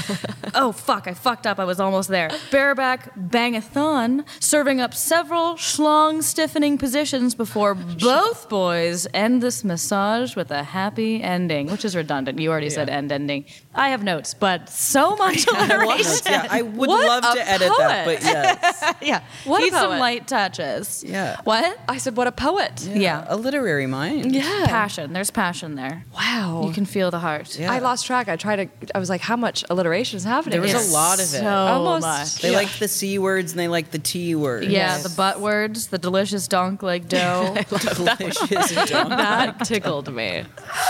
Oh, fuck, I fucked up. I was almost there. Bareback bangathon, serving up several schlong stiffening positions before both boys end this massage with a happy ending, which is redundant. You already said end ending. I have notes, but so much alliteration. Yeah, I would What love a to edit that, poet. but yes. Yeah, What need some about it? light touches. Yeah. What? I said, what a poet. Yeah. A literary mind. Yeah. Passion. There's passion there. Wow. You can feel the heart. Yeah. I lost track. I tried to. I was like, how much alliteration is happening? There was here? a lot of it. So Almost- much. They like the C words and they like the T words. Yeah, Yes. the butt words, the delicious donk like dough. Delicious. Don't. That tickled me.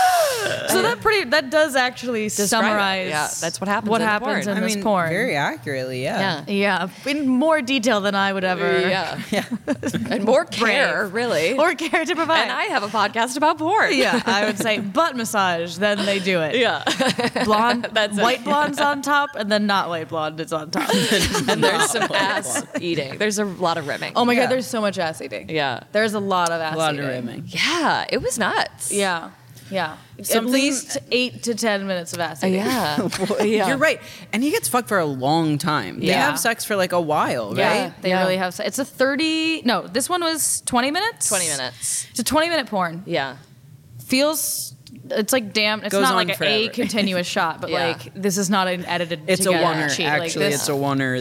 So that pretty that does actually Describe it. summarize. Yeah, that's what happens What in the happens porn. in I this mean, porn? very accurately, yeah. Yeah. yeah, in more detail than I would ever. Yeah. And more care, really. Or care to provide. and I have a podcast about porn. yeah, I would say butt massage. Then they do it. Yeah. Blonde, That's it. white blonde's on top, and then not white blonde is on top. and there's some ass eating. There's a lot of rimming. Oh my Yeah. god, there's so much ass eating. Yeah. There's a lot of ass A lot eating. of rimming. Yeah. It was nuts. Yeah, yeah. At Something- least eight to ten minutes of ass eating. Yeah. yeah. You're right. And he gets fucked for a long time. They Yeah. have sex for like a while, Yeah, right? they Yeah. really have. It's a thirty. No, this one was twenty minutes. twenty minutes. It's a twenty minute porn. Yeah. Feels. It's like damn. It's Goes not on like a, a forever. continuous shot, but Yeah. like this is not an edited. It's a together oneer. cheat. Like, Actually, this- it's a oneer.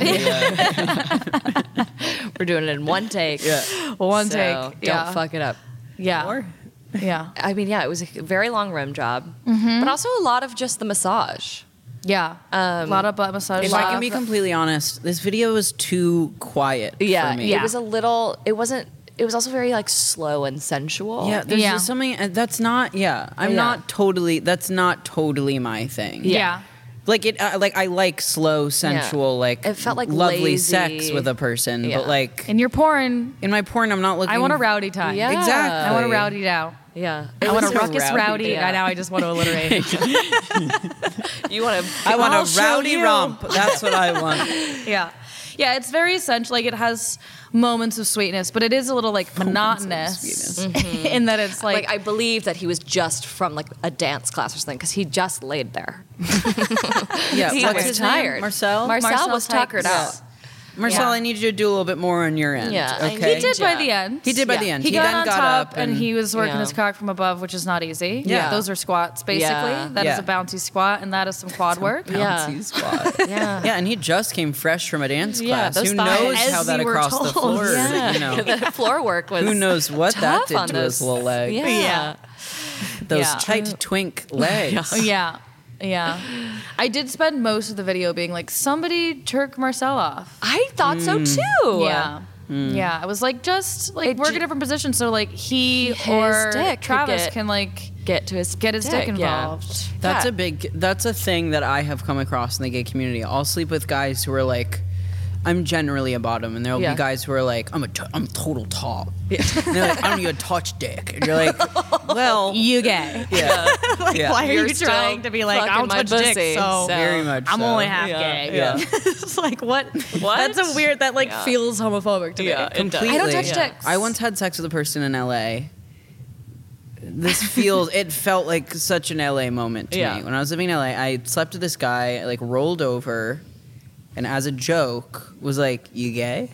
The, uh, We're doing it in one take. yeah. one So take. Don't Yeah. fuck it up. Yeah. Or- Yeah. I mean, yeah, it was a very long rim job, Mm-hmm. but also a lot of just the massage. Yeah, a lot of butt massage. If I can be completely honest, this video was too quiet Yeah, for me. it was a little. It wasn't. It was also very like slow and sensual. Yeah, there's Yeah. just something uh, that's not. Yeah, I'm Yeah. not totally. That's not totally my thing. yeah. Like it, uh, like I like slow, sensual, like It felt like lovely lazy. sex with a person, Yeah. but like In your porn, in my porn, I'm not looking. I want a rowdy time. Yeah. Exactly. I want a rowdy now. Yeah, I want a was a ruckus rowdy rowdy. day. And now I just want to alliterate. you want to. I want I'll a show rowdy you. romp. That's what I want. yeah. Yeah, it's very essential. Like, it has moments of sweetness, but it is a little, like, monotonous in that it's like, Like, I believe that he was just from like a dance class or something because he just laid there. Yeah, He what's was his tired. name? Marcel. Marcel, Marcel was Tykes. tuckered out. Marcel, Yeah. I need you to do a little bit more on your end. Yeah, I okay. he did by Yeah. the end. He did by Yeah. the end. He, got then on got top up and, he was working Yeah. his cock from above, which is not easy. Yeah. Those are squats, basically. Yeah. That is Yeah. a bouncy squat, and that is some quad work. Yeah. bouncy squat. Yeah. Yeah, and he just came fresh from a dance Yeah, class. those Who thighs. knows As how that we were across the told. floor? Yeah. You know, the floor work was. who knows what that tough did on to those- his little legs? Yeah. Yeah. Those Yeah. tight twink legs. Yeah. Yeah. I did spend most of the video being like, somebody jerk Marcel off. I thought so Mm. too. Yeah. Yeah. I was like, just like It work ju- a different position so like he His or dick could Travis get- can like Get to his get his dick dick, yeah. involved. That's Yeah. a big. That's a thing that I have come across in the gay community. I'll sleep with guys who are like, I'm generally a bottom, and there'll Yeah. be guys who are like, I'm a, t- I'm total top. Yeah. And they're like, I don't even touch dick, and you're like, well, You gay. yeah, Like, yeah. why are You're you still trying to be like, I fucking don't my touch dick, pussy, so, so- very much. I'm so. only half Yeah. gay. Yeah. It's like, what? What? That's a weird, that like Yeah. feels homophobic to Yeah, me. it does. Completely. I don't touch Yeah. dicks. I once had sex with a person in L A. This feels. It felt like such an L A moment to Yeah. me. When I was living in L A, I slept with this guy. I, like rolled over, and as a joke, was like, "You gay?"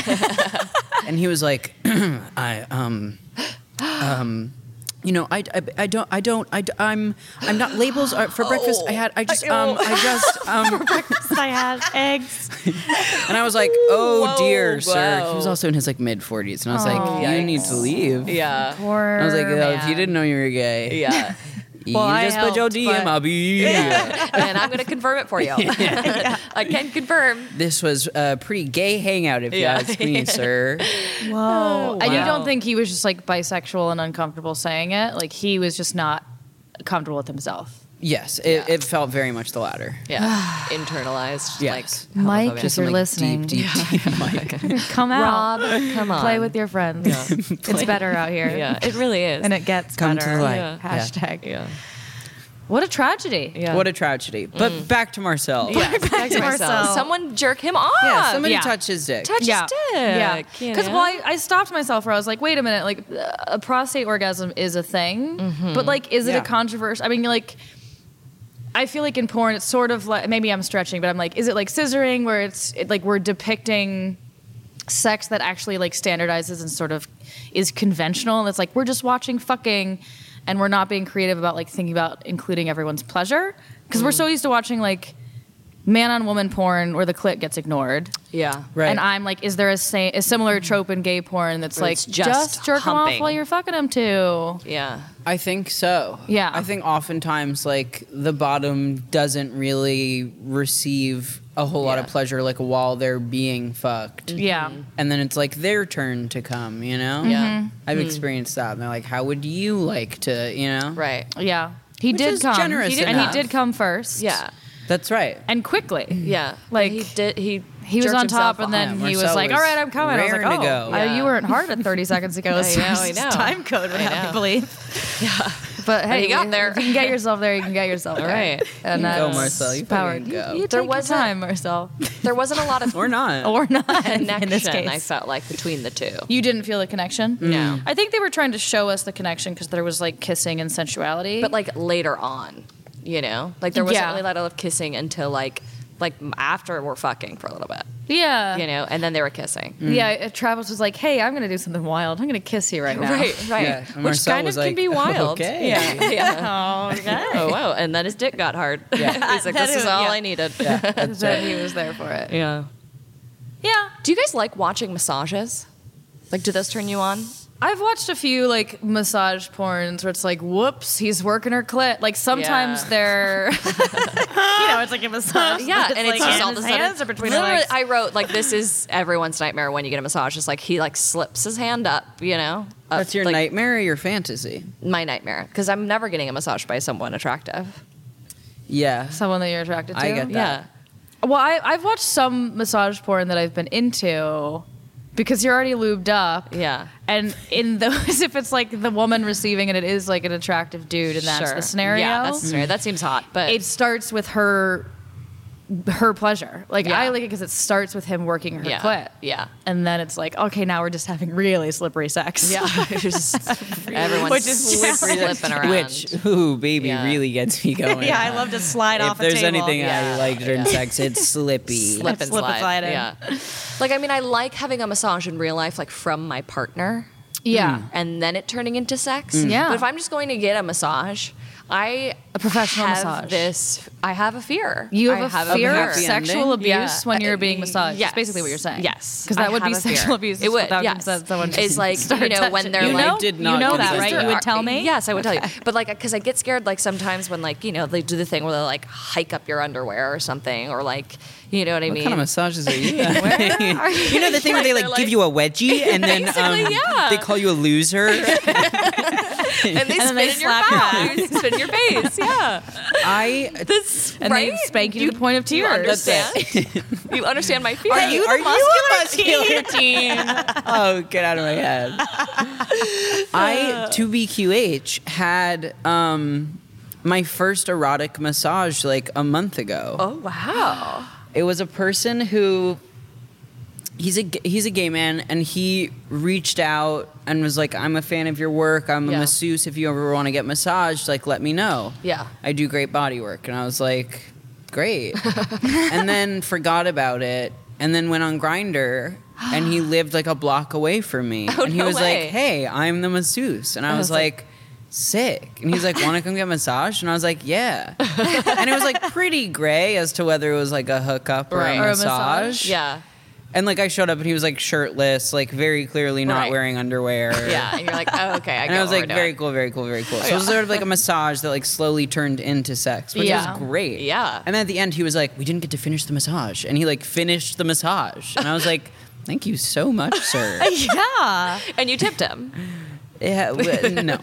And he was like, "I um um." You know, I, I, I don't, I don't, I, I'm, I'm not labels are, for breakfast. I had, I just, um, I just, um, I had eggs. and I was like, oh Whoa, dear, sir. whoa. He was also in his like mid forties, and I was Oh. like, you need to leave. Yeah. Poor I was like, oh, if you man. didn't know you were gay, Yeah. you Well, I just put your helped, D M, but- I'll be. And I'm going to confirm it for you. I can confirm. This was a pretty gay hangout, if Yeah. you ask me, sir. Whoa. And you wow. don't think he was just like bisexual and uncomfortable saying it? Like he was just not comfortable with himself. Yes, it, it felt very much the latter. Yeah. Internalized. Yes. Like, Mike, homophobia. if you're Like, listening, deep, deep, deep Mike. come out. Rob, come on. Play with your friends. It's better out here. Yeah, it really is. And it gets Come better. to the light. Yeah. Hashtag. yeah. What a tragedy. Yeah. What a tragedy. But back to Marcel. Yeah, back to Marcel. Someone jerk him off. Yeah, somebody Yeah. touched his dick. touch Yeah. his dick. Yeah. you Because know? well, I, I stopped myself where I was like, wait a minute, like a prostate orgasm is a thing, but like, is it Yeah. a controversy? I mean, like, I feel like in porn, it's sort of like, maybe I'm stretching, but I'm like, is it like scissoring where it's it, like we're depicting sex that actually like standardizes and sort of is conventional? And it's like, we're just watching fucking and we're not being creative about like thinking about including everyone's pleasure. Because we're so used to watching like man on woman porn where the clit gets ignored. yeah. Right. And I'm like, is there a, sa- a similar trope in gay porn that's Where like, it's just, just jerk him off humping. while you're fucking him too? Yeah. I think so. Yeah. I think oftentimes, like, the bottom doesn't really receive a whole lot of Yeah. pleasure, like, while they're being fucked. Yeah. And then it's like their turn to come, you know? Yeah. I've experienced that. And they're like, how would you like to, you know? Right. Yeah. He Which did is come. generous He did- and he enough. did come first. Yeah. That's right. And quickly. Yeah. Like, he did. He He was jerked on himself top, and off. then Yeah, he was Marcel like, was "All right, I'm coming." I was like, raring "Oh, to go. uh, Yeah. you weren't hard at thirty seconds ago." I so know, I it's know. Time code would I have know. me believe. Yeah. But hey, he got we- there. If you can get yourself there, you can get yourself All there. right. And You go, that's Marcel. You power. fucking You, go. you There take was your a- time, Marcel, There wasn't a lot of Or not. or not connection. in this case. I felt like between the two. You didn't feel the connection? No. I think they were trying to show us the connection because there was like kissing and sensuality. But like later on, you know, like there wasn't Yeah. really a lot of kissing until like like after we're fucking for a little bit, yeah. you know, and then they were kissing. Yeah, uh, Travis was like, "Hey, I'm gonna do something wild. I'm gonna kiss you right now." Right, right. Yeah, and Which Marcel kind of was can like, be wild. "Okay." Yeah. yeah. Okay. Oh wow! And then his dick got hard. Yeah. He's like, That "This is is- all yeah. I needed." Yeah, that's That right. he was there for it. Yeah. Yeah. Do you guys like watching massages? Like, do those turn you on? I've watched a few like massage porns where it's like, whoops, he's working her clit. Like sometimes Yeah. they're, you know, it's like a massage. Yeah, but and it's like just in all of his a sudden. hands or between her Literally, legs. I wrote like this is everyone's nightmare when you get a massage. It's like he like slips his hand up, you know. Up, That's your like, nightmare or your fantasy? My nightmare because I'm never getting a massage by someone attractive. Yeah. Someone that you're attracted to. I get that. Yeah. Well, I, I've watched some massage porn that I've been into because you're already lubed up. Yeah. And in those, if it's like the woman receiving it, it is like an attractive dude, and that's Sure. the scenario. Yeah, that's the scenario. That seems hot, but It starts with her, her pleasure. Like Yeah. I like it because it starts with him working her yeah, clit, yeah, and then it's like, okay, now we're just having really slippery sex. yeah. It's just everyone's Which is slippery, slipping around. Which, ooh, baby, Yeah. really gets me going. yeah, I love to slide If off a there's table. anything Yeah. I like during sex, it's slippy. slip and Slip and slide. slide in. Yeah. Like I mean, I like having a massage in real life, like from my partner. Yeah. And then it turning into sex. Yeah. But if I'm just going to get a massage, I A professional have massage. This I have a fear. You have I a fear of happy sexual ending? abuse Yeah. when you're Uh, being massaged. yes. That's basically what you're saying. Yes, because that I would be have a fear. sexual abuse. It would. without Yes. consent. Someone It's just like start you know when touching they're you. like, know? I did you not know do that, this. right? You would tell me. Yes, I would tell you. But like, because I get scared. Like sometimes when like you know they do the thing where they like hike up your underwear or something, or like you know what I What mean. kind of massages are you? you know the thing where they like, They're give you a wedgie and then Basically, um, yeah. they call you a loser. and they then spit they in your slap your mouth, they spit in your face. Yeah, I that's And right. they spank you to the point of You tears. understand? you understand my fear. Are you, are you a muscular teen? Oh, get out of my head. I, to B Q H, had um, my first erotic massage like a month ago. Oh wow. It was a person who he's a he's a gay man, and he reached out and was like, "I'm a fan of your work. I'm a Yeah. masseuse. If you ever want to get massaged, like, let me know." Yeah. I do great body work, and I was like, "Great," and then forgot about it, and then went on Grindr, and he lived like a block away from me, Oh, and he no was way. like, "Hey, I'm the masseuse," and I was was like- like. Sick. And he's like, want to come get massaged? And I was like, yeah. And it was like pretty gray as to whether it was like a hookup or, Right. a, Or a massage. massage. Yeah. And like I showed up and he was like shirtless, like very clearly not Right. wearing underwear. Yeah. And you're like, oh okay. I And get I was what like, we're very doing. cool, very cool, very cool. So it was sort of like a massage that like slowly turned into sex, which Yeah. was great. Yeah. And then at the end he was like, we didn't get to finish the massage. And he like finished the massage. And I was like, thank you so much, sir. Yeah. And you tipped him. Yeah, w- no.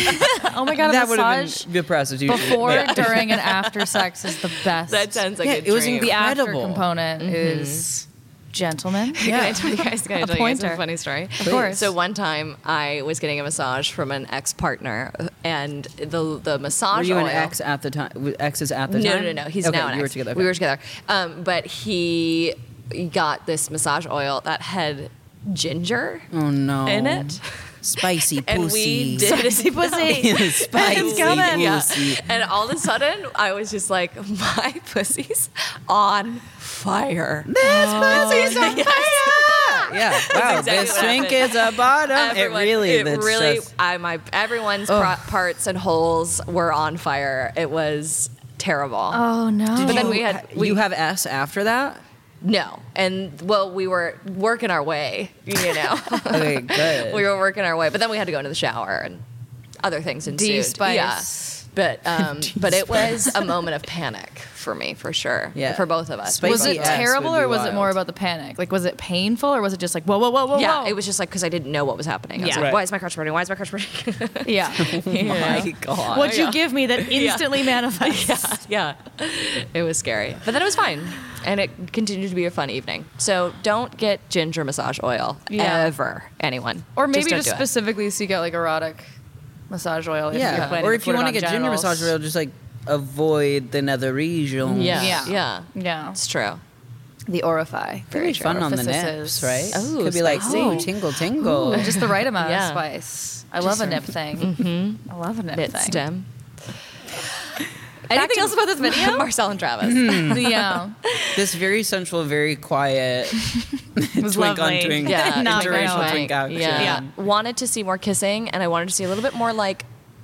Oh my god, a that would have massage been the prostitution. before, Yeah. during, and after sex is the best. That sounds like Yeah, a it was dream. the after incredible. component is gentlemen. Can I tell you guys? Can I A tell you guys a pointer. funny story? Of course. So one time I was getting a massage from an ex partner, and the the massage. Were you an oil- ex at the time? Exes at the no, time? No, no, no. He's okay, now an you were ex. together. We okay. were together. Um, but he got this massage oil that had ginger Oh no. in it. Spicy And pussy. we did Spicy pussy. Spicy coming. Yeah. pussy. And all of a sudden, I was just like, my pussy's on fire. This pussy's on Yes. fire. Yeah. Wow. exactly This what swink happened. is a bottom. Everyone- it really. it that's really, just- I, my, everyone's pro- parts and holes were on fire. It was terrible. Oh no. But then we had, we, you have S after that. no. And well, we were working our way, you know. Okay. Good. we were working our way, but then we had to go into the shower and other things ensued. De-spice. Yeah. But um, but it was a moment of panic for me, for sure. Yeah. For both of us. Spicy was it S would terrible be or was it wild. more about the panic? Like, was it painful or was it just like, whoa, whoa, whoa, whoa, Yeah, whoa? it was just like because I didn't know what was happening. I was Yeah. like, Right. why is my crotch burning? Why is my crotch burning? Yeah. My God. What'd you give me that instantly manifests? yeah, it was scary, but then it was fine, and it continued to be a fun evening. So don't get ginger massage oil Yeah. ever, anyone. Or maybe don't just, do it. specifically seek out like erotic massage oil. If you're Yeah. planning Or to if you put it want to on get ginger genitals. massage oil, just like avoid the nether region. Yeah, Yeah. yeah, Yeah. it's true. The orify. Very fun on the Orifices. nips, right? Ooh, Could be like, spicy. ooh, tingle, tingle. Just the right amount Yeah. of spice. I love a nip thing. Mm-hmm. I love a nip Nit thing. stem. Anything else about this video? Marcel and Travis. Yeah. This very sensual, very quiet was twink on lovely. twink, Yeah, Not interracial going twink action. Yeah. Wanted to see more kissing, and I wanted to see a little bit more like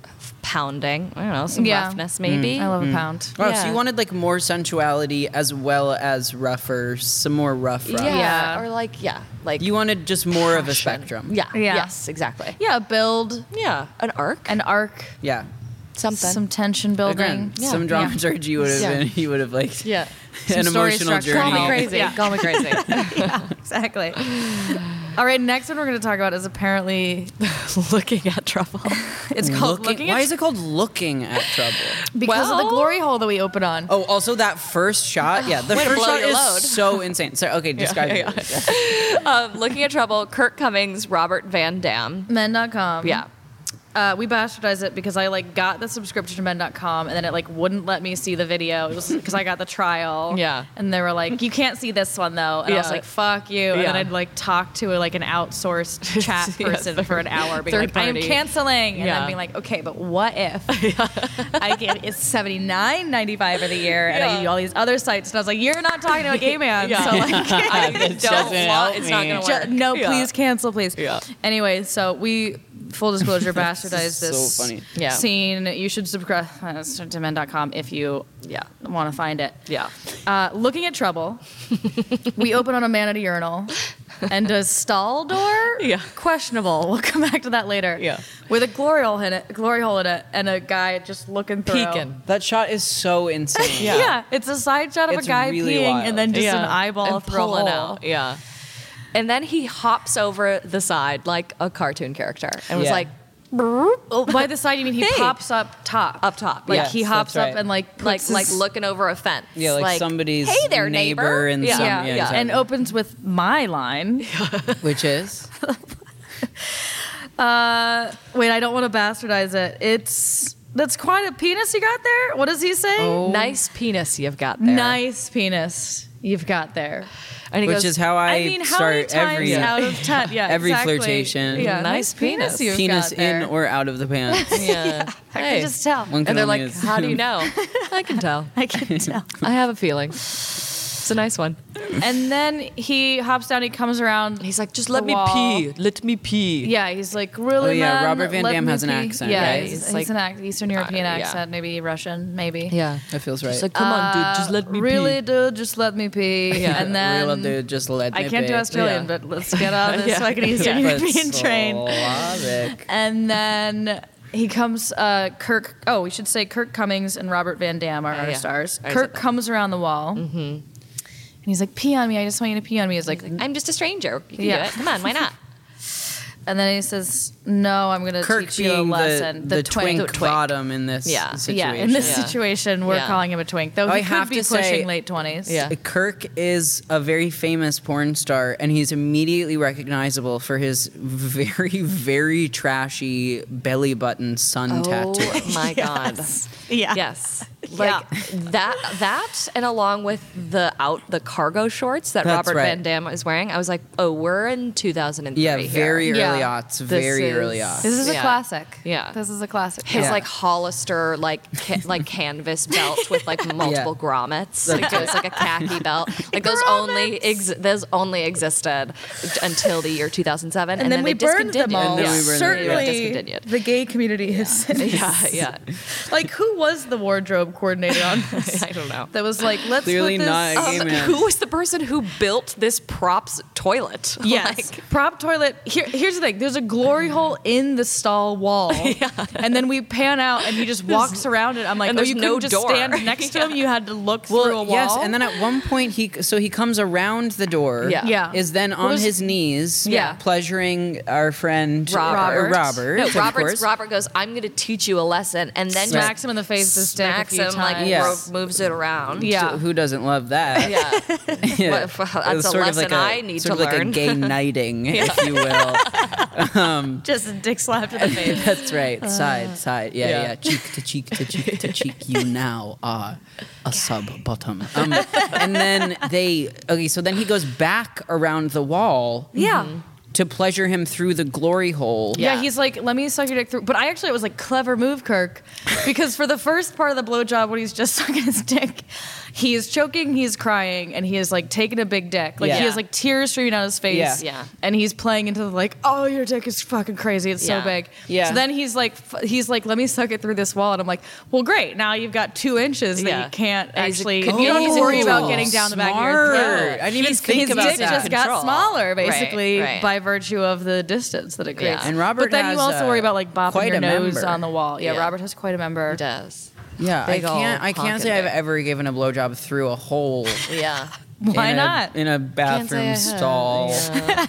pounding. I don't know, some Yeah. roughness maybe. I love a pound. Wow, Yeah. so you wanted like more sensuality as well as rougher, some more rough rough. Yeah. Yeah. Or like, yeah. Like You wanted just more of a passion. spectrum. Yeah. Yeah. Yes, exactly. Yeah, build Yeah. An arc. an arc, Yeah. Something. some tension building. Again, Yeah. some Yeah. dramaturgy would have Yeah. been, he would have liked yeah. an Some story emotional structure. journey. Call me crazy. Yeah. Call me crazy. Yeah, exactly. All right, next one we're going to talk about is apparently Looking at trouble. it's called Looking, looking why at is it called looking at trouble? because of the Well- glory hole that we open on. Oh, also that first shot. Yeah, the Way to first blow shot your is load. so insane. So okay, describe yeah, it. um, Looking at Trouble, Kirk Cummings, Robert Van Dam. men dot com. Yeah. Uh, we bastardized it because I like got the subscription to men dot com and then it like wouldn't let me see the video. It was because I got the trial. Yeah. And they were like, you can't see this one though. And I was Yeah. like, fuck you. And Yeah. then I'd like talk to a, like an outsourced chat Yeah, person for an hour, being third like, I am party. canceling, and Yeah. then being like, okay, but what if I get it's seventy-nine ninety-five for the year, and I Yeah. give you all these other sites, and I was like, you're not talking to a gay man, Yeah. so like. I That don't doesn't want, help it's not me. going to Ju- work. no, Yeah. please cancel, please. Yeah. Anyway, so we full disclosure bastardized this So funny. Yeah. scene. You should subscribe uh, to men dot com if you Yeah. want to find it. Yeah. Uh, looking at trouble, we open on a man at a urinal, and a stall door. Yeah. Questionable. We'll come back to that later. Yeah. With a glory hole in it, glory hole in it, and a guy just looking through. Peeking. That shot is so insane. Yeah. Yeah. It's a side shot of It's a guy really peeing, wild. and then just Yeah. an eyeball And through a pulling hole. out. Yeah. And then he hops over the side like a cartoon character and was Yeah. like, Oh, by the side, you mean he Hey. pops up top? up top. Like Yes, he hops that's up right. and like like puts like his- looking over a fence. Yeah, like, somebody's hey there, neighbor, neighbor. and yeah, some, yeah, yeah, yeah. exactly. and opens with my line. which is Uh, wait, I don't want to bastardize it. It's that's quite a penis you got there. What does he say? Oh. Nice penis you've got there. Nice penis you've got there. And he which goes, is how I, I mean, how many start times every out of ten? Yeah, every exactly. flirtation. Yeah, Nice penis. you've penis got there. in or out of the pants. yeah. I Hey. can just tell. One can And they're only like, how do you assume. know? I can tell. I can tell. I have a feeling. It's a nice one. And then he hops down. He comes around. He's like, just the let me wall. pee. Let me pee. Yeah, he's like, really, Oh, yeah, man? Robert Van Let Dam me has an pee." accent, Yeah, right? he's, It's he's like- an act, Eastern European Uh, yeah. accent, maybe Russian, maybe. Yeah. That feels right. Just like, come on, dude. Just let me really, pee. dude, just let me pee. Yeah. And then Real dude, just let I me can't do pee. Australian, Yeah. but let's get on this Yeah. fucking Eastern Yeah. European train. Slavic. And then he comes, uh, Kirk, oh, we should say Kirk Cummings and Robert Van Dam are Oh, our yeah. stars. I said Kirk that. comes around the wall. Mm-hmm. And he's like, pee on me. I just want you to pee on me. He's like, I'm just a stranger. You can Yeah. do it. Come on, why not? and then he says, no, I'm going to Kirk teach you a being the, lesson. the, twink, The twink. bottom in this Yeah. situation. Yeah, in this Yeah. situation, we're Yeah. calling him a twink, though I he have could be to say- pushing late twenties. Yeah. Kirk is a very famous porn star, and he's immediately recognizable for his very, very trashy belly button sun tattoo. Oh my god. Yeah. Yes. Like that that and along with the out the cargo shorts that That's Robert right. Van Dam is wearing, I was like, oh, we're in two thousand three. Yeah, here. very Yeah. early aughts. This Very is- early aughts. This is a Yeah. classic. Yeah. This is a classic. His Yeah. like Hollister like ca- like canvas belt with like multiple grommets. Like it was like a khaki belt. Like those only ex- those only existed until the year two thousand seven, and, And then, we they burned them discontinued. all. And then we burned them. Certainly, Yeah, discontinued. the gay community has since. Yeah, yeah. Like, who was the wardrobe coordinator on this? I don't know. That was like, let's Clearly put this. not a gay Um, man. who was the person who built this props toilet? Yes, Like, prop toilet. Here, here's the thing. There's a glory hole in the stall wall, and then we pan out, and he just walks around it. I'm like, and oh, there's you no couldn't just door. stand next to him. You had to look through a Well, wall. yes, and then at one point he so he comes around the door. Yeah. Yeah. Is then Well, on there's- his knees. Yeah. Pleasuring our friend Robert. uh, Robert. No, of Robert's, course. Robert goes, I'm going to teach you a lesson. And then smacks just him in the face with a stick a smacks few him, like, times. Yes. ro- moves it around. Yeah. Who doesn't love that? Yeah. Yeah. Well, that's It's a sort of lesson like a, I need sort to of like learn. a gay knighting, if you will. Just a dick slap to the face. That's right. Side, side. Yeah, yeah. yeah, Cheek to cheek to cheek to cheek. You now are a sub bottom. Um, and then they, okay, so then he goes back around the wall. Yeah. To pleasure him through the glory hole. Yeah. Yeah. he's like, let me suck your dick through. But I actually, it was like, clever move, Kirk. Because for the first part of the blowjob, when he's just sucking his dick, he is choking, he's crying, and he is like taking a big dick. Like Yeah. he has like tears streaming down his face. Yeah. Yeah. And he's playing into the like, oh, your dick is fucking crazy. It's Yeah. so big. Yeah. So then he's like, f- he's like, let me suck it through this wall. And I'm like, well, great. Now you've got two inches that Yeah. you can't And he's actually, a- you don't have to worry about Oh, getting down the back of your smart. throat. I didn't even He's- think his about dick that. just got Control. smaller, basically, Right, right. by virtue of the distance that it creates. And Robert But then you has, also uh, worry about like bopping quite your a nose member. on the wall. Yeah, Yeah. Robert has quite a member. He does. Yeah, I Big ol' can't. I can't honkin' say I've dick. ever given a blowjob through a hole. Yeah. Why in not? A, in a Can't say bathroom I have. stall. Yeah.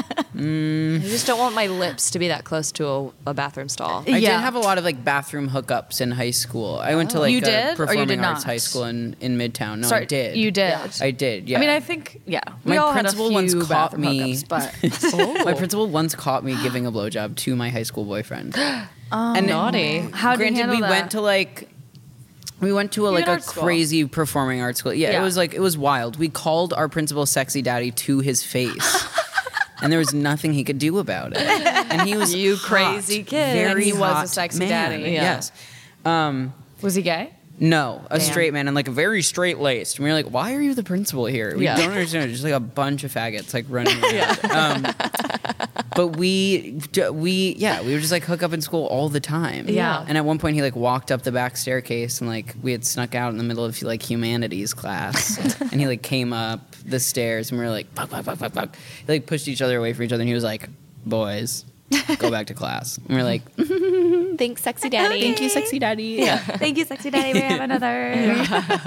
I just don't want my lips to be that close to a, a bathroom stall. I Yeah. did have a lot of like bathroom hookups in high school. I went to like You a did, or you performing did arts not? high school in, in Midtown. No, Sorry, I did. You did. I did. Yeah. I mean, I think, yeah. We My all principal had a few once caught bathroom me. hookups, but My principal once caught me giving a blowjob to my high school boyfriend. oh, and naughty. How'd you granted, handle we that? went to like. We went to a, You like in a art school? crazy performing arts school. Yeah, Yeah. it was like it was wild. We called our principal "sexy daddy" to his face, and there was nothing he could do about it. And he was You hot, crazy kid. very And he was a hot sexy man. daddy. Yeah. Yes. Um, Was he gay? no, a Damn. straight man and like a very straight laced. And we were like, why are you the principal here? We Yeah. don't understand. Just like a bunch of faggots like running around. um, but we, we, yeah, we would just like hook up in school all the time. Yeah. And at one point he like walked up the back staircase and like we had snuck out in the middle of like humanities class. And he like came up the stairs and we were like, fuck, fuck, fuck, fuck, fuck. He like pushed each other away from each other and he was like, boys, go back to class. And we we're like, Thanks, sexy daddy. thank you, sexy daddy. Yeah. Thank you, sexy daddy. We have another.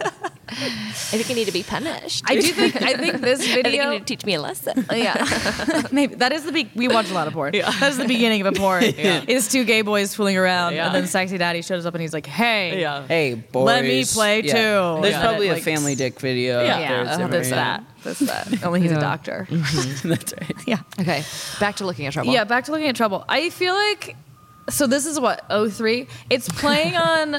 I think you need to be punished. I do think, I think this I think you video. need to teach me a lesson. Yeah, maybe that is the be- we watch a lot of porn. That is the beginning of a porn. It's two gay boys fooling around, Yeah. and then sexy daddy shows up and he's like, "Hey, Hey, boys. Let me play Yeah. too. There's Yeah. probably Like, a family dick video. yeah, out there yeah, somewhere, that's yeah. that, that's that." Only he's a doctor. That's right. Yeah, Okay, back to looking at trouble. yeah. Back to looking at trouble. I feel like so. This is what oh three. It's playing on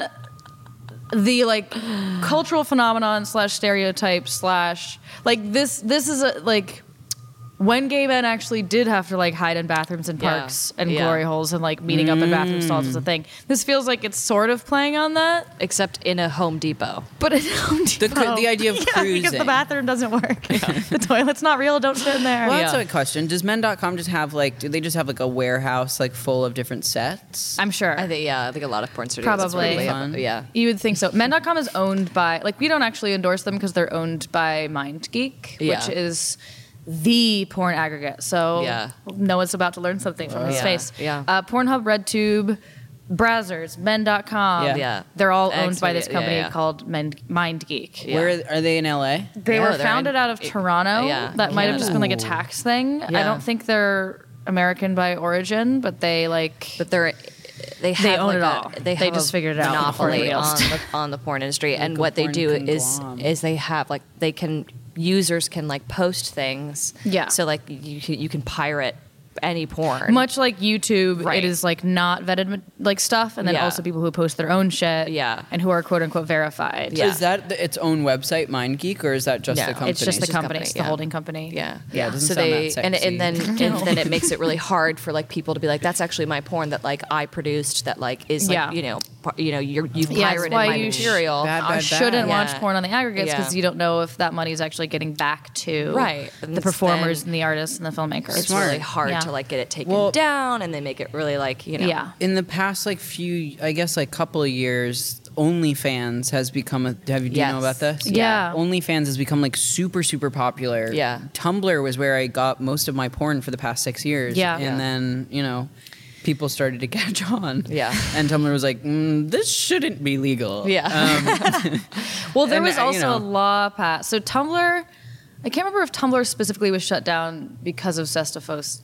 the like cultural phenomenon slash stereotype slash like this. This is a like. When gay men actually did have to like hide in bathrooms and Yeah. parks and Yeah. glory holes and like meeting up in bathroom stalls was a thing. This feels like it's sort of playing on that, Except in a Home Depot. but at Home The cru- Depot. the idea of yeah, because cruising. the bathroom doesn't work. The toilet's not real. Don't sit in there. Well, that's Yeah. a question. Does men dot com just have like, do they just have like a warehouse like full of different sets? I'm sure. I think yeah, I think a lot of porn studios. Probably. Probably. Fun. Yeah. You would think so. Men dot com is owned by, like, we don't actually endorse them because they're owned by MindGeek, Yeah. which is the porn aggregate. So Yeah. Noah's about to learn something from his Yeah. face. Yeah. Uh, Pornhub, RedTube, Brazzers, Men dot com. Yeah. Yeah. They're all X owned by this video, yeah, company yeah. called Men- MindGeek. Yeah. Where are they in L A? They Yeah, were they're founded in- out of Toronto. yeah, That might have just been like a Canada. tax thing. I Yeah. don't think they're American by origin, but they like. But they're they have They own like it a- all. They, They have just a figured it out before monopoly anybody on else the, on the porn industry, and a what they porn do is conglomerate. is they have like they can users can like post things. Yeah. So like you can- you can pirate any porn. Much like YouTube, Right. it is like not vetted like stuff, and then Yeah. also people who post their own shit, Yeah. and who are quote unquote verified. Yeah. Is that the, its own website, MindGeek, or is that just No, the company? It's just the just company, company, it's the yeah. holding company. Yeah, Yeah, it doesn't so sound they that and sexy. and then and then it makes it really hard for like people to be like, that's actually my porn that like I produced that like is like Yeah. you know par- you know you're you've Yeah, it's pirated why my you sh- material. Bad, I bad, shouldn't bad. watch Yeah. porn on the aggregates because Yeah. you don't know if that money is actually getting back to Right. And the it's performers then- and the artists and the filmmakers. It's Smart. really hard Yeah. to like get it taken Well- down, and they make it really like you know. Yeah. In the past, like few, I guess, like couple of years, OnlyFans has become a. Have you do you know Yes. about this? Yeah. OnlyFans has become like super, super popular. Yeah. Tumblr was where I got most of my porn for the past six years. Yeah. And Yeah. then you know, people started to catch on. Yeah. And Tumblr was like, mm, this shouldn't be legal. Yeah. Um, Well, there And, was uh, you also a know. law passed. So Tumblr, I can't remember if Tumblr specifically was shut down because of Sestafosta.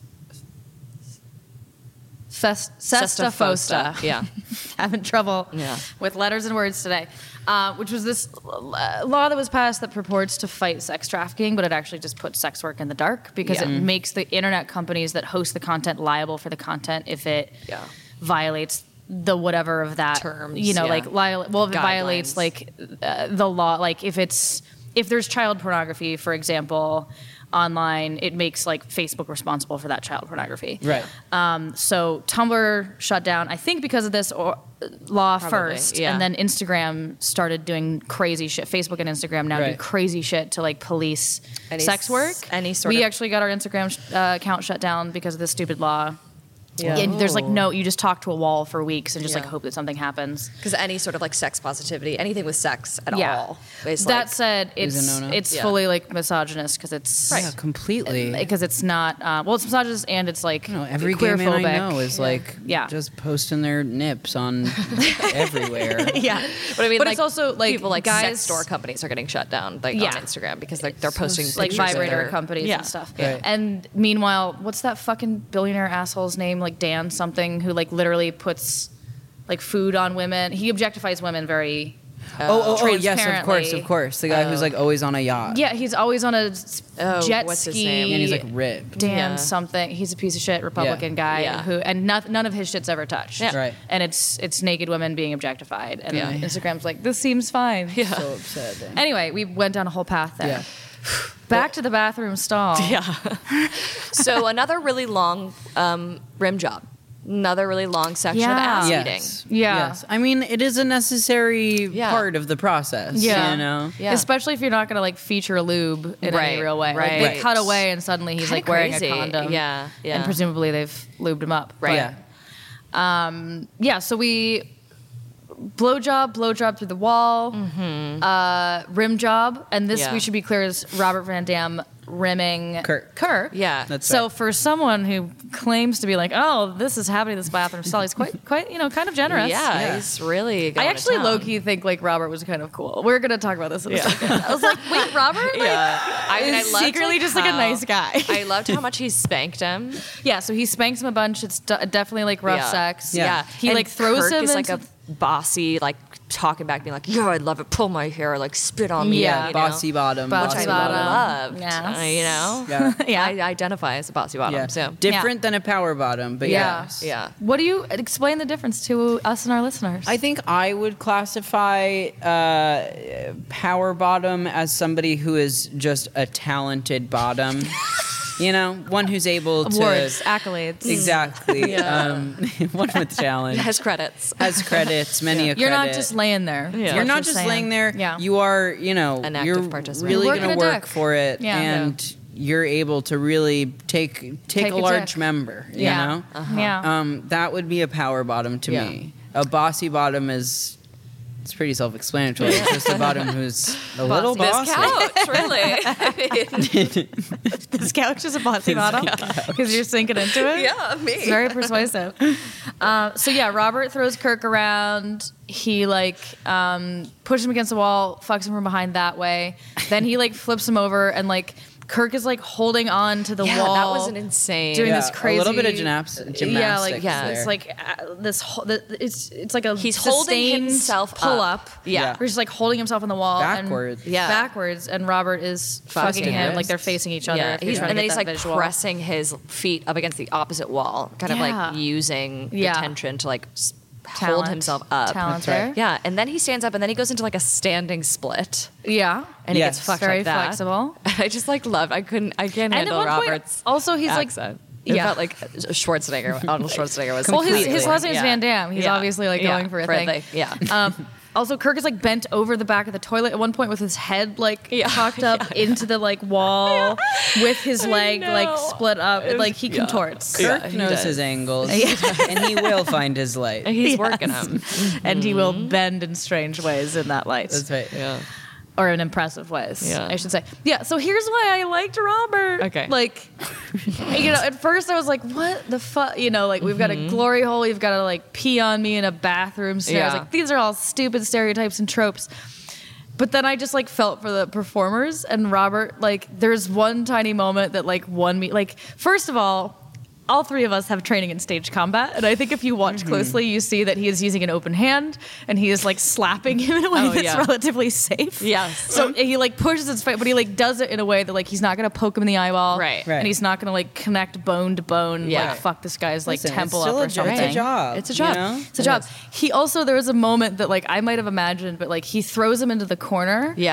Fest, Sestafosta. Yeah. Having trouble Yeah. with letters and words today. Uh, which was this uh, law that was passed that purports to fight sex trafficking, but it actually just puts sex work in the dark because Yeah. it Mhm. makes the internet companies that host the content liable for the content if it Yeah. violates the whatever of that Terms, you know, yeah. like li- well, if it violates Guidelines. like uh, the law, like if it's if there's child pornography, for example, online, it makes like Facebook responsible for that child pornography. Right. Um, so Tumblr shut down, I think because of this or, law Probably, first, yeah. and then Instagram started doing crazy shit. Facebook and Instagram now do Right. crazy shit to like police Any sex work. s- any sort we of- actually got our Instagram sh- uh, account shut down because of this stupid law. Yeah. And there's like no, you just talk to a wall for weeks and just like Yeah. hope that something happens. Because any sort of like sex positivity, anything with sex at Yeah. all, is That like, said, Is a it's no-no? it's Yeah. fully like misogynist because it's Yeah, completely. because it's not uh, well, it's misogynist and it's like No, every gay man I queerphobic. know is like Yeah. just posting their nips on everywhere. yeah, But I mean, but like, it's also like people like guys, sex store companies are getting shut down, like Yeah. on Instagram because like they're posting like pictures of vibrator their- companies yeah. and stuff. Right. And meanwhile, what's that fucking billionaire asshole's name? Like Dan something who like literally puts like food on women. He objectifies women very. Oh, oh, oh, yes, of course, transparently. of course. The guy who's like always on a yacht. Yeah, he's always on a s- Oh, jet what's his ski. name? And he's like ripped. Dan Yeah. something. He's a piece of shit Republican guy Yeah. who, and not, none of his shit's ever touched. Yeah. Right. And it's it's naked women being objectified, and Yeah. Instagram's like, this seems fine. Yeah. So upset. then. Anyway, we went down a whole path there. Yeah. Back to the bathroom stall. Yeah. So another really long um, rim job, another really long section Yeah. of ass Yes. eating. Yeah. Yes. I mean, it is a necessary Yeah. part of the process. Yeah. You know? Yeah. Especially if you're not going to like feature lube in Right, any real way. Like, right. they cut away and suddenly he's Kinda like wearing crazy. a condom. Yeah, yeah. And presumably they've lubed him up. Right. Yeah. Yeah, so we blowjob, blowjob through the wall, uh, rim job, and this Yeah. we should be clear is Robert Van Dam rimming Kirk. Kirk. Yeah. That's so right. for someone who claims to be like, oh, this is happening in this bathroom stall, he's quite, quite, you know, kind of generous. Yeah, Yeah. he's really. Going I actually to town. low key think like Robert was kind of cool. We're gonna talk about this in a second. I was like, wait, Robert? Like, Yeah, I mean, I is loved, secretly just like a how- nice guy. I loved how much he spanked him. Yeah, so he spanks him a bunch. It's d- definitely like rough Yeah. sex. Yeah. Yeah, He And like throws Kirk him is like into- a bossy, like talking back, being like, "Yeah, I love it. Pull my hair, like spit on me." Yeah. you know? Bossy bottom. Bossy which I bottom. loved. Yes. uh, you know, Yeah. Yeah. I identify as a bossy bottom. Yeah. So Different than a power bottom, but Yeah. yes. yeah, What do you explain the difference to us and our listeners? I think I would classify uh, power bottom as somebody who is just a talented bottom. You know, one who's able to awards, accolades. exactly um, one with talent has credits. has credits, many a You're not credit. just laying there. Yeah. is You're what not just saying. laying there. Yeah. You are, you know, An active you're participant. really You're going to working a work dick. for it, Yeah. and you're able to really take take, Take a a large dick. member. You Yeah. know, Yeah. um, that would be a power bottom to Yeah. me. A bossy bottom is. It's pretty self-explanatory. It's just a bottom who's a little This bossy. couch, really. I mean, this couch is a bossy bottom because you're sinking into it. yeah, me. It's very persuasive. Uh, so yeah, Robert throws Kirk around. He like um, pushes him against the wall, fucks him from behind that way. Then he like flips him over, and like Kirk is like holding on to the yeah, wall. that was an insane. doing Yeah, this crazy a little bit of gynaps- gymnastics Yeah, like Yeah. it's there. like uh, this. Whole, the, it's it's like a He's holding sustained himself pull up. up. Yeah. Where he's like holding himself on the wall Backwards. and Yeah. backwards, and Robert is fucking him him. like they're facing each other. Yeah, if you're he's, trying and to then get he's that like visual. pressing his feet up against the opposite wall, kind of Yeah. like using Yeah. the tension to like s- hold Talent. himself up. Talent That's right. there. Yeah, and then he stands up, and then he goes into like a standing split, Yeah. and Yes. he gets fucked Very like that. flexible. I just like loved. I couldn't. I can't And at handle one point, Robert's. also he's like, accent. It yeah. felt like Schwarzenegger. Arnold Schwarzenegger was. well, his, his completely- last name is yeah. Van Damme. He's Yeah. obviously like Yeah. going for a For thing. the- yeah. Um, also, Kirk is like bent over the back of the toilet at one point with his head like Yeah. cocked up into the like wall with his leg like know. split up. like he contorts. Yeah, Kirk he knows does. his angles, and he will find his light. He's Yes. working him. And he will bend in strange ways in that light. That's right. Yeah. Or in impressive ways, Yeah. I should say. Yeah, so here's why I liked Robert. Okay. Like, you know, at first I was like, what the fuck? You know, like, we've got a glory hole. You've got to, like, pee on me in a bathroom. So I was Yeah. like, these are all stupid stereotypes and tropes. But then I just, like, felt for the performers. And Robert, like, there's one tiny moment that, like, won me. Like, first of all, all three of us have training in stage combat, and I think if you watch Mm-hmm. closely, you see that he is using an open hand, and he is like slapping him in a way Oh, that's yeah. relatively safe. Yes. So he like pushes his face, but he like does it in a way that like he's not gonna poke him in the eyeball, Right. Right. And he's not gonna like connect bone to bone, Yeah. like fuck this guy's like Listen, it's temple still up a or job. something. It's a job. It's a you job. know? It's a job. He also there was a moment that like I might have imagined, but like he throws him into the corner. Yeah.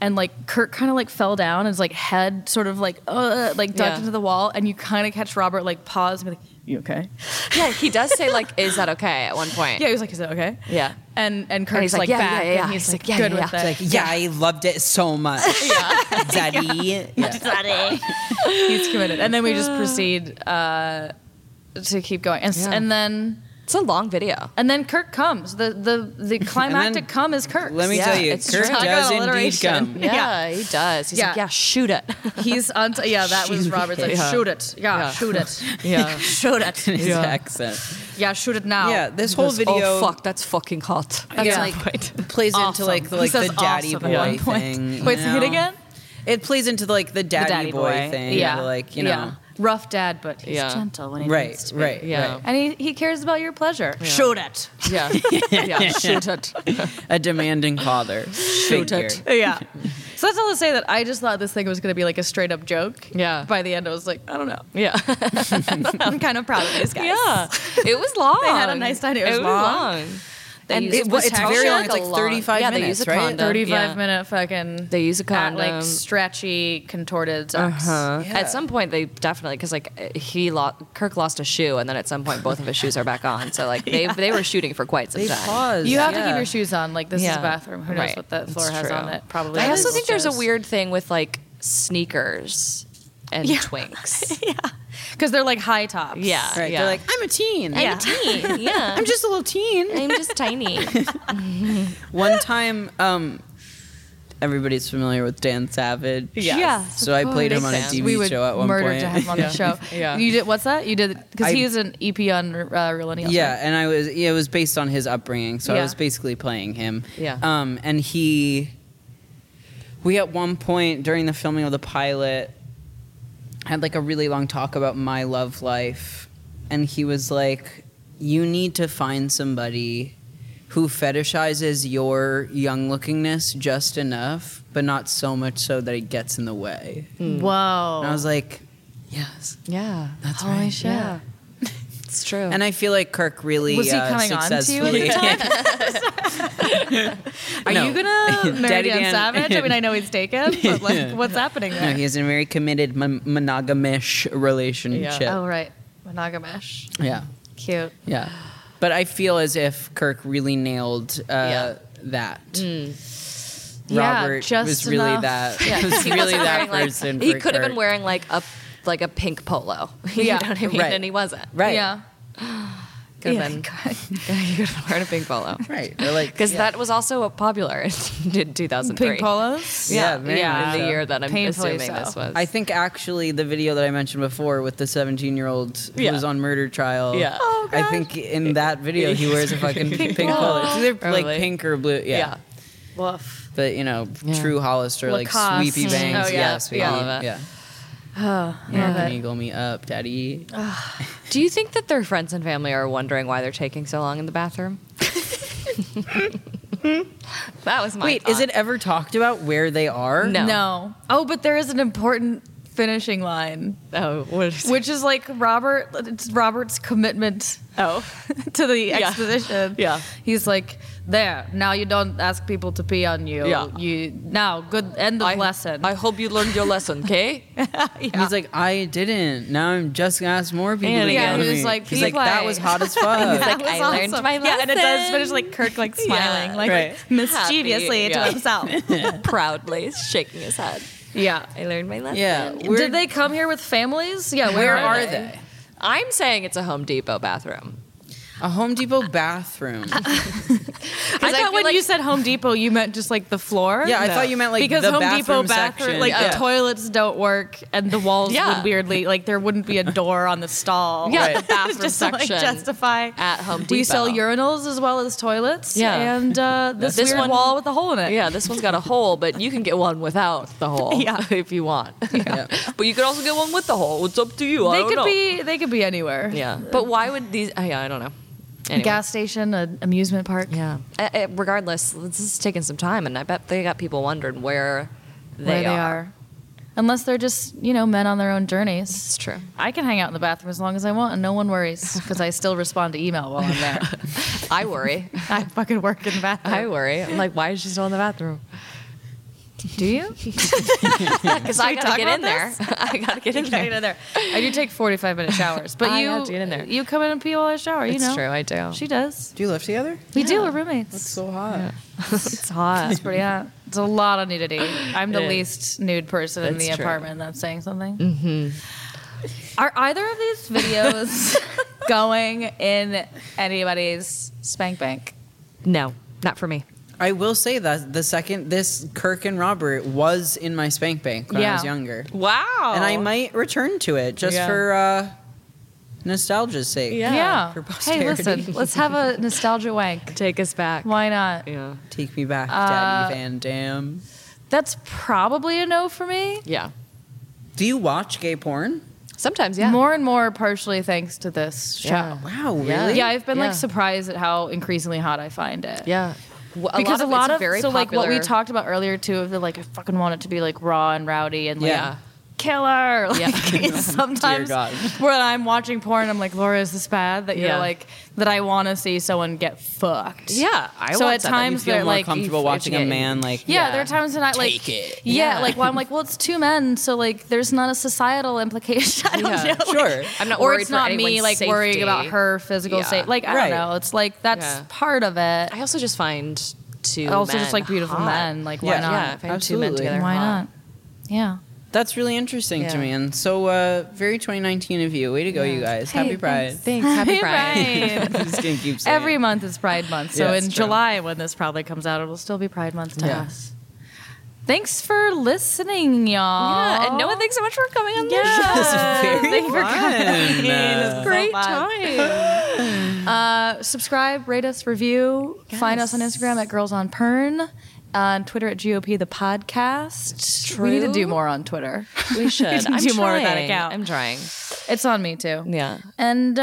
and like Kirk kind of like fell down and his like head sort of like uh like ducked Yeah. into the wall, and you kind of catch Robert like pause and be like, "You okay?" Yeah, he does say like, "Is that okay?" at one point. Yeah, he was like, "Is it okay?" Yeah. And and Kirk's he's like, like, "Yeah, back, yeah, yeah, yeah." and he's, He's like, like, "Yeah, good yeah, with yeah." it. Like, yeah, I loved it so much. yeah. Daddy. Yeah. He's committed. And then we just proceed uh, to keep going. And, s- Yeah. and then It's a long video. and then Kirk comes. The the the climactic come is Kirk. Let me Yeah, tell you, it's Kirk true. Talk does about indeed alliteration. come. Yeah, he does. He's Yeah. like, "Yeah, shoot it." He's on. T- yeah, that was Robert's. Like, Yeah. shoot it. Yeah, Yeah. shoot it. Yeah. Shoot it. His accent. Yeah, shoot it now. Yeah, this whole video Oh fuck, that's fucking hot. That's yeah, like Point. plays into awesome. like the, He like says the daddy awesome boy at one point. thing. Wait, you say it know? again. It plays into like the daddy, Daddy boy, boy. thing. Yeah. Like, you know. Yeah. Rough dad, but he's Yeah. gentle when he Right, needs to be. right, Yeah. right. And he, he cares about your pleasure. Shoot it. Yeah. Yeah. Shoot it. A demanding father. Shoot figure. it. Yeah. So that's all to say that I just thought this thing was going to be like a straight up joke. Yeah. By the end, I was like, I don't know. Yeah. I'm kind of proud of these guys. Yeah. It was long. They had a nice time. It was long. They And use it, It's actually very long. like It's a like long- thirty-five yeah, minutes, they use a right? condom. thirty-five yeah. minute fucking. They use a at, condom. like stretchy, contorted sex. Uh-huh. Yeah. At some point, they definitely because like he lost Kirk lost a shoe, and then at some point, both of his shoes are back on. So like they they were shooting for quite some They time. pause. You have to yeah. keep your shoes on. Like this is Yeah. a bathroom. Who knows Right. what that floor That's has true. on it? Probably. I also is think there's a just- weird thing with like sneakers and twinks. because they're like high tops. Yeah, Right. yeah. They're like, I'm a teen. I'm a teen. Yeah, I'm just a little teen. I'm just tiny. One time, um, everybody's familiar with Dan Savage. Yeah. So I played him on a Big fan. T V we would show at one murder point. to have him on the show. Yeah. You did what's that? You did because I- he was an E P on uh, Real Neals. Yeah, right? and I was yeah, it was based on his upbringing, so I Yeah. was basically playing him. Yeah. Um, and he, we at one point during the filming of the pilot had like a really long talk about my love life, and he was like, "You need to find somebody who fetishizes your young lookingness just enough, but not so much so that it gets in the way." Whoa. And I was like, "Yes, Yeah, that's Holy right." shit. yeah, it's true. And I feel like Kirk really Was he uh, coming on to you at successfully. the Are No. you gonna marry Daddy Dan, Dan- Savage? I mean, I know he's taken, but like, what's happening there? No, he has a very committed mon- monogamish relationship. Oh right, monogamish. Yeah, Cute. yeah. But I feel as if Kirk really nailed uh, Yeah. that. Yeah, Robert just was really enough. that. Yeah, was he really wasn't that wearing, like- person. he for could have been Kirk. wearing like a like a pink polo. You Yeah. know what I mean? Right. And he wasn't. Right. Yeah. Could Yeah, have been. He could have been wearing a pink polo. Right. Or like Because yeah. that was also popular in two thousand three. Pink polos. Yeah, Yeah, very yeah. much In the so. year that I'm Painfully assuming so. this was. I think actually the video that I mentioned before with the seventeen-year-old who Yeah. was on murder trial. Yeah. Oh, I God. think in that video he wears a fucking pink, polo. polo. It's either Probably. like pink or blue. Yeah. Yeah. Woof. But you know, Yeah. true Hollister, like Lacoste. sweepy bangs. Oh, yeah. Yeah, sweepy. All of it. Yeah. Oh, Yeah, love can it. eagle me up, daddy. Do you think that their friends and family are wondering why they're taking so long in the bathroom? That was my Wait, is thought. it ever talked about where they are? No. No. Oh, but there is an important finishing line, Oh, what is which is like Robert. It's Robert's commitment. Oh. to the Yeah. exposition. Yeah. He's like, there. Now you don't ask people to pee on you. Yeah. You now good end of I, lesson. I hope you learned your lesson, okay? He's like, I didn't. Now I'm just gonna ask more people. And to again. go to he was me." like, he's "Pee like, that play." was hot as fuck. like, That I was learned awesome. my Yeah, and it does lesson. finish like Kirk like smiling, Yeah. like Right. mischievously Happy, to yeah. himself. Proudly shaking his head. Yeah. I learned my lesson. yeah. Where, Did they come here with families? Yeah. Where Where, are they? I'm saying it's a Home Depot bathroom. A Home Depot bathroom. I I thought feel when like- you said Home Depot, you meant just like the floor. Yeah, I No. thought you meant like because the Home bathroom Depot bathroom, section. like yeah. the toilets don't work and the walls Yeah. would weirdly, like there wouldn't be a door on the stall. Yeah, Right. the bathroom just to, like, section justify. at Home Depot. We sell urinals as well as toilets. Yeah. and uh, this, This weird one- wall with a hole in it. Yeah, this one's got a hole, but you can get one without the hole. Yeah. if you want. Yeah. But you could also get one with the hole. It's up to you. I they don't could know. be. They could be anywhere. Yeah, but why would these? Uh, yeah, I don't know. Anyway. Gas station, an amusement park. Yeah. Uh, uh, regardless, this is taking some time, and I bet they got people wondering where they, where they are. are. Unless they're just, you know, men on their own journeys. It's true. I can hang out in the bathroom as long as I want and no one worries because I still respond to email while I'm there. I worry. I fucking work in the bathroom. I worry. I'm like, why is she still in the bathroom? Do you? Because I gotta talk get about in there. I gotta get in Get there. in there. I do take forty-five minute showers, but I you have to get in there. you come in and pee while I shower. You It's know, true, I do. She does. Do you live together? We do. We're roommates. It's so hot. It's hot. It's pretty hot. It's a lot of nudity. I'm the It is. least nude person in That's the true. apartment. That's saying something. Mm-hmm. Are either of these videos going in anybody's spank bank? No, not for me. I will say that the second this Kirk and Robert was in my spank bank when I Yeah. was younger. Wow. And I might return to it just Yeah. for uh, nostalgia's sake. Yeah. Yeah. For Hey, posterity. listen. Let's have a nostalgia wank. take us back. Why not? Yeah. Take me back, Uh, Daddy Van Dam. That's probably a no for me. Yeah. Do you watch gay porn? Sometimes, yeah. More and more, partially thanks to this show. Yeah. Wow, really? Yeah. Yeah, I've been Yeah. like surprised at how increasingly hot I find it. Yeah. Well, Because a lot it's of, very so like what we popular- talked about earlier too, of the like I fucking want it to be like raw and rowdy and like Yeah. killer. Like, Yeah. sometimes Dear God. when I'm watching porn, I'm like, Laura, is this bad? That you're Yeah. like that I want to see someone get fucked. Yeah. I So want at that. times You feel they're more like comfortable you- watching a yeah. man like Yeah, Yeah. there are times when I like Take it. Yeah, Yeah. like well, I'm like, well, it's two men, so like, there's not a societal implication. I don't Yeah. know. Sure. I'm not or worried it's for not me anyone's like worrying safety. about her physical Yeah. safety. Like I Right. don't know. It's like that's Yeah. part of it. I also just find two also men just like beautiful hot. men. Like why Yeah. not? Yeah, if I have two men Absolutely. together, Why hot. not? Yeah. That's really interesting to Yeah. me. And so uh, very twenty nineteen of you. Way to go, you guys. Happy Pride. Thanks. Happy Hey, Pride. Pride. I'm just gonna keep saying Every it. month is Pride Month. So Yeah, in it's true. July, when this probably comes out, it'll still be Pride Month to Yeah. us. Thanks for listening, y'all. Yeah, and Noah, thanks so much for coming on the Yeah. show. This is very Thank you for fun. coming. This is Great so fun. time. Uh, subscribe, rate us, review. Find us on Instagram at Girls on Pern. On Twitter at G O P the podcast. We need to True. do more on Twitter. We should. We can I'm do more with that trying. account. I'm trying. It's on me too. Yeah. And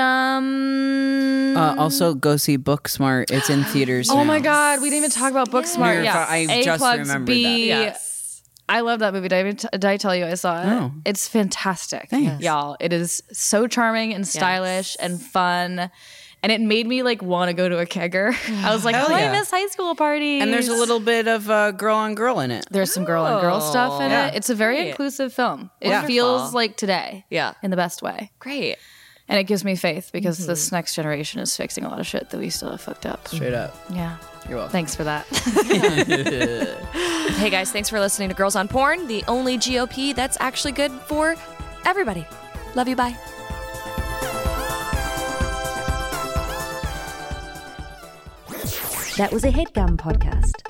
um Uh, also, go see Booksmart. It's in theaters. oh now. my god, we didn't even talk about Booksmart. You're Yeah, fi- I A just plugs remembered B. that. Yes. I love that movie. Did I, even t- did I tell you I saw it? No. It's fantastic, Thanks. y'all. It is so charming and stylish and fun. And it made me like want to go to a kegger. I was like, Hell oh, yeah. I miss high school parties. And there's a little bit of uh, girl on girl in it. There's some girl on girl stuff in Yeah. it. It's a very Great. inclusive film. It Yeah. feels like today. Yeah. In the best way. Great. And it gives me faith because Mm-hmm. this next generation is fixing a lot of shit that we still have fucked up. Straight up. Yeah. You're welcome. Thanks for that. Hey guys, thanks for listening to Girls on Porn, the only G O P that's actually good for everybody. Love you. Bye. That was a HeadGum podcast.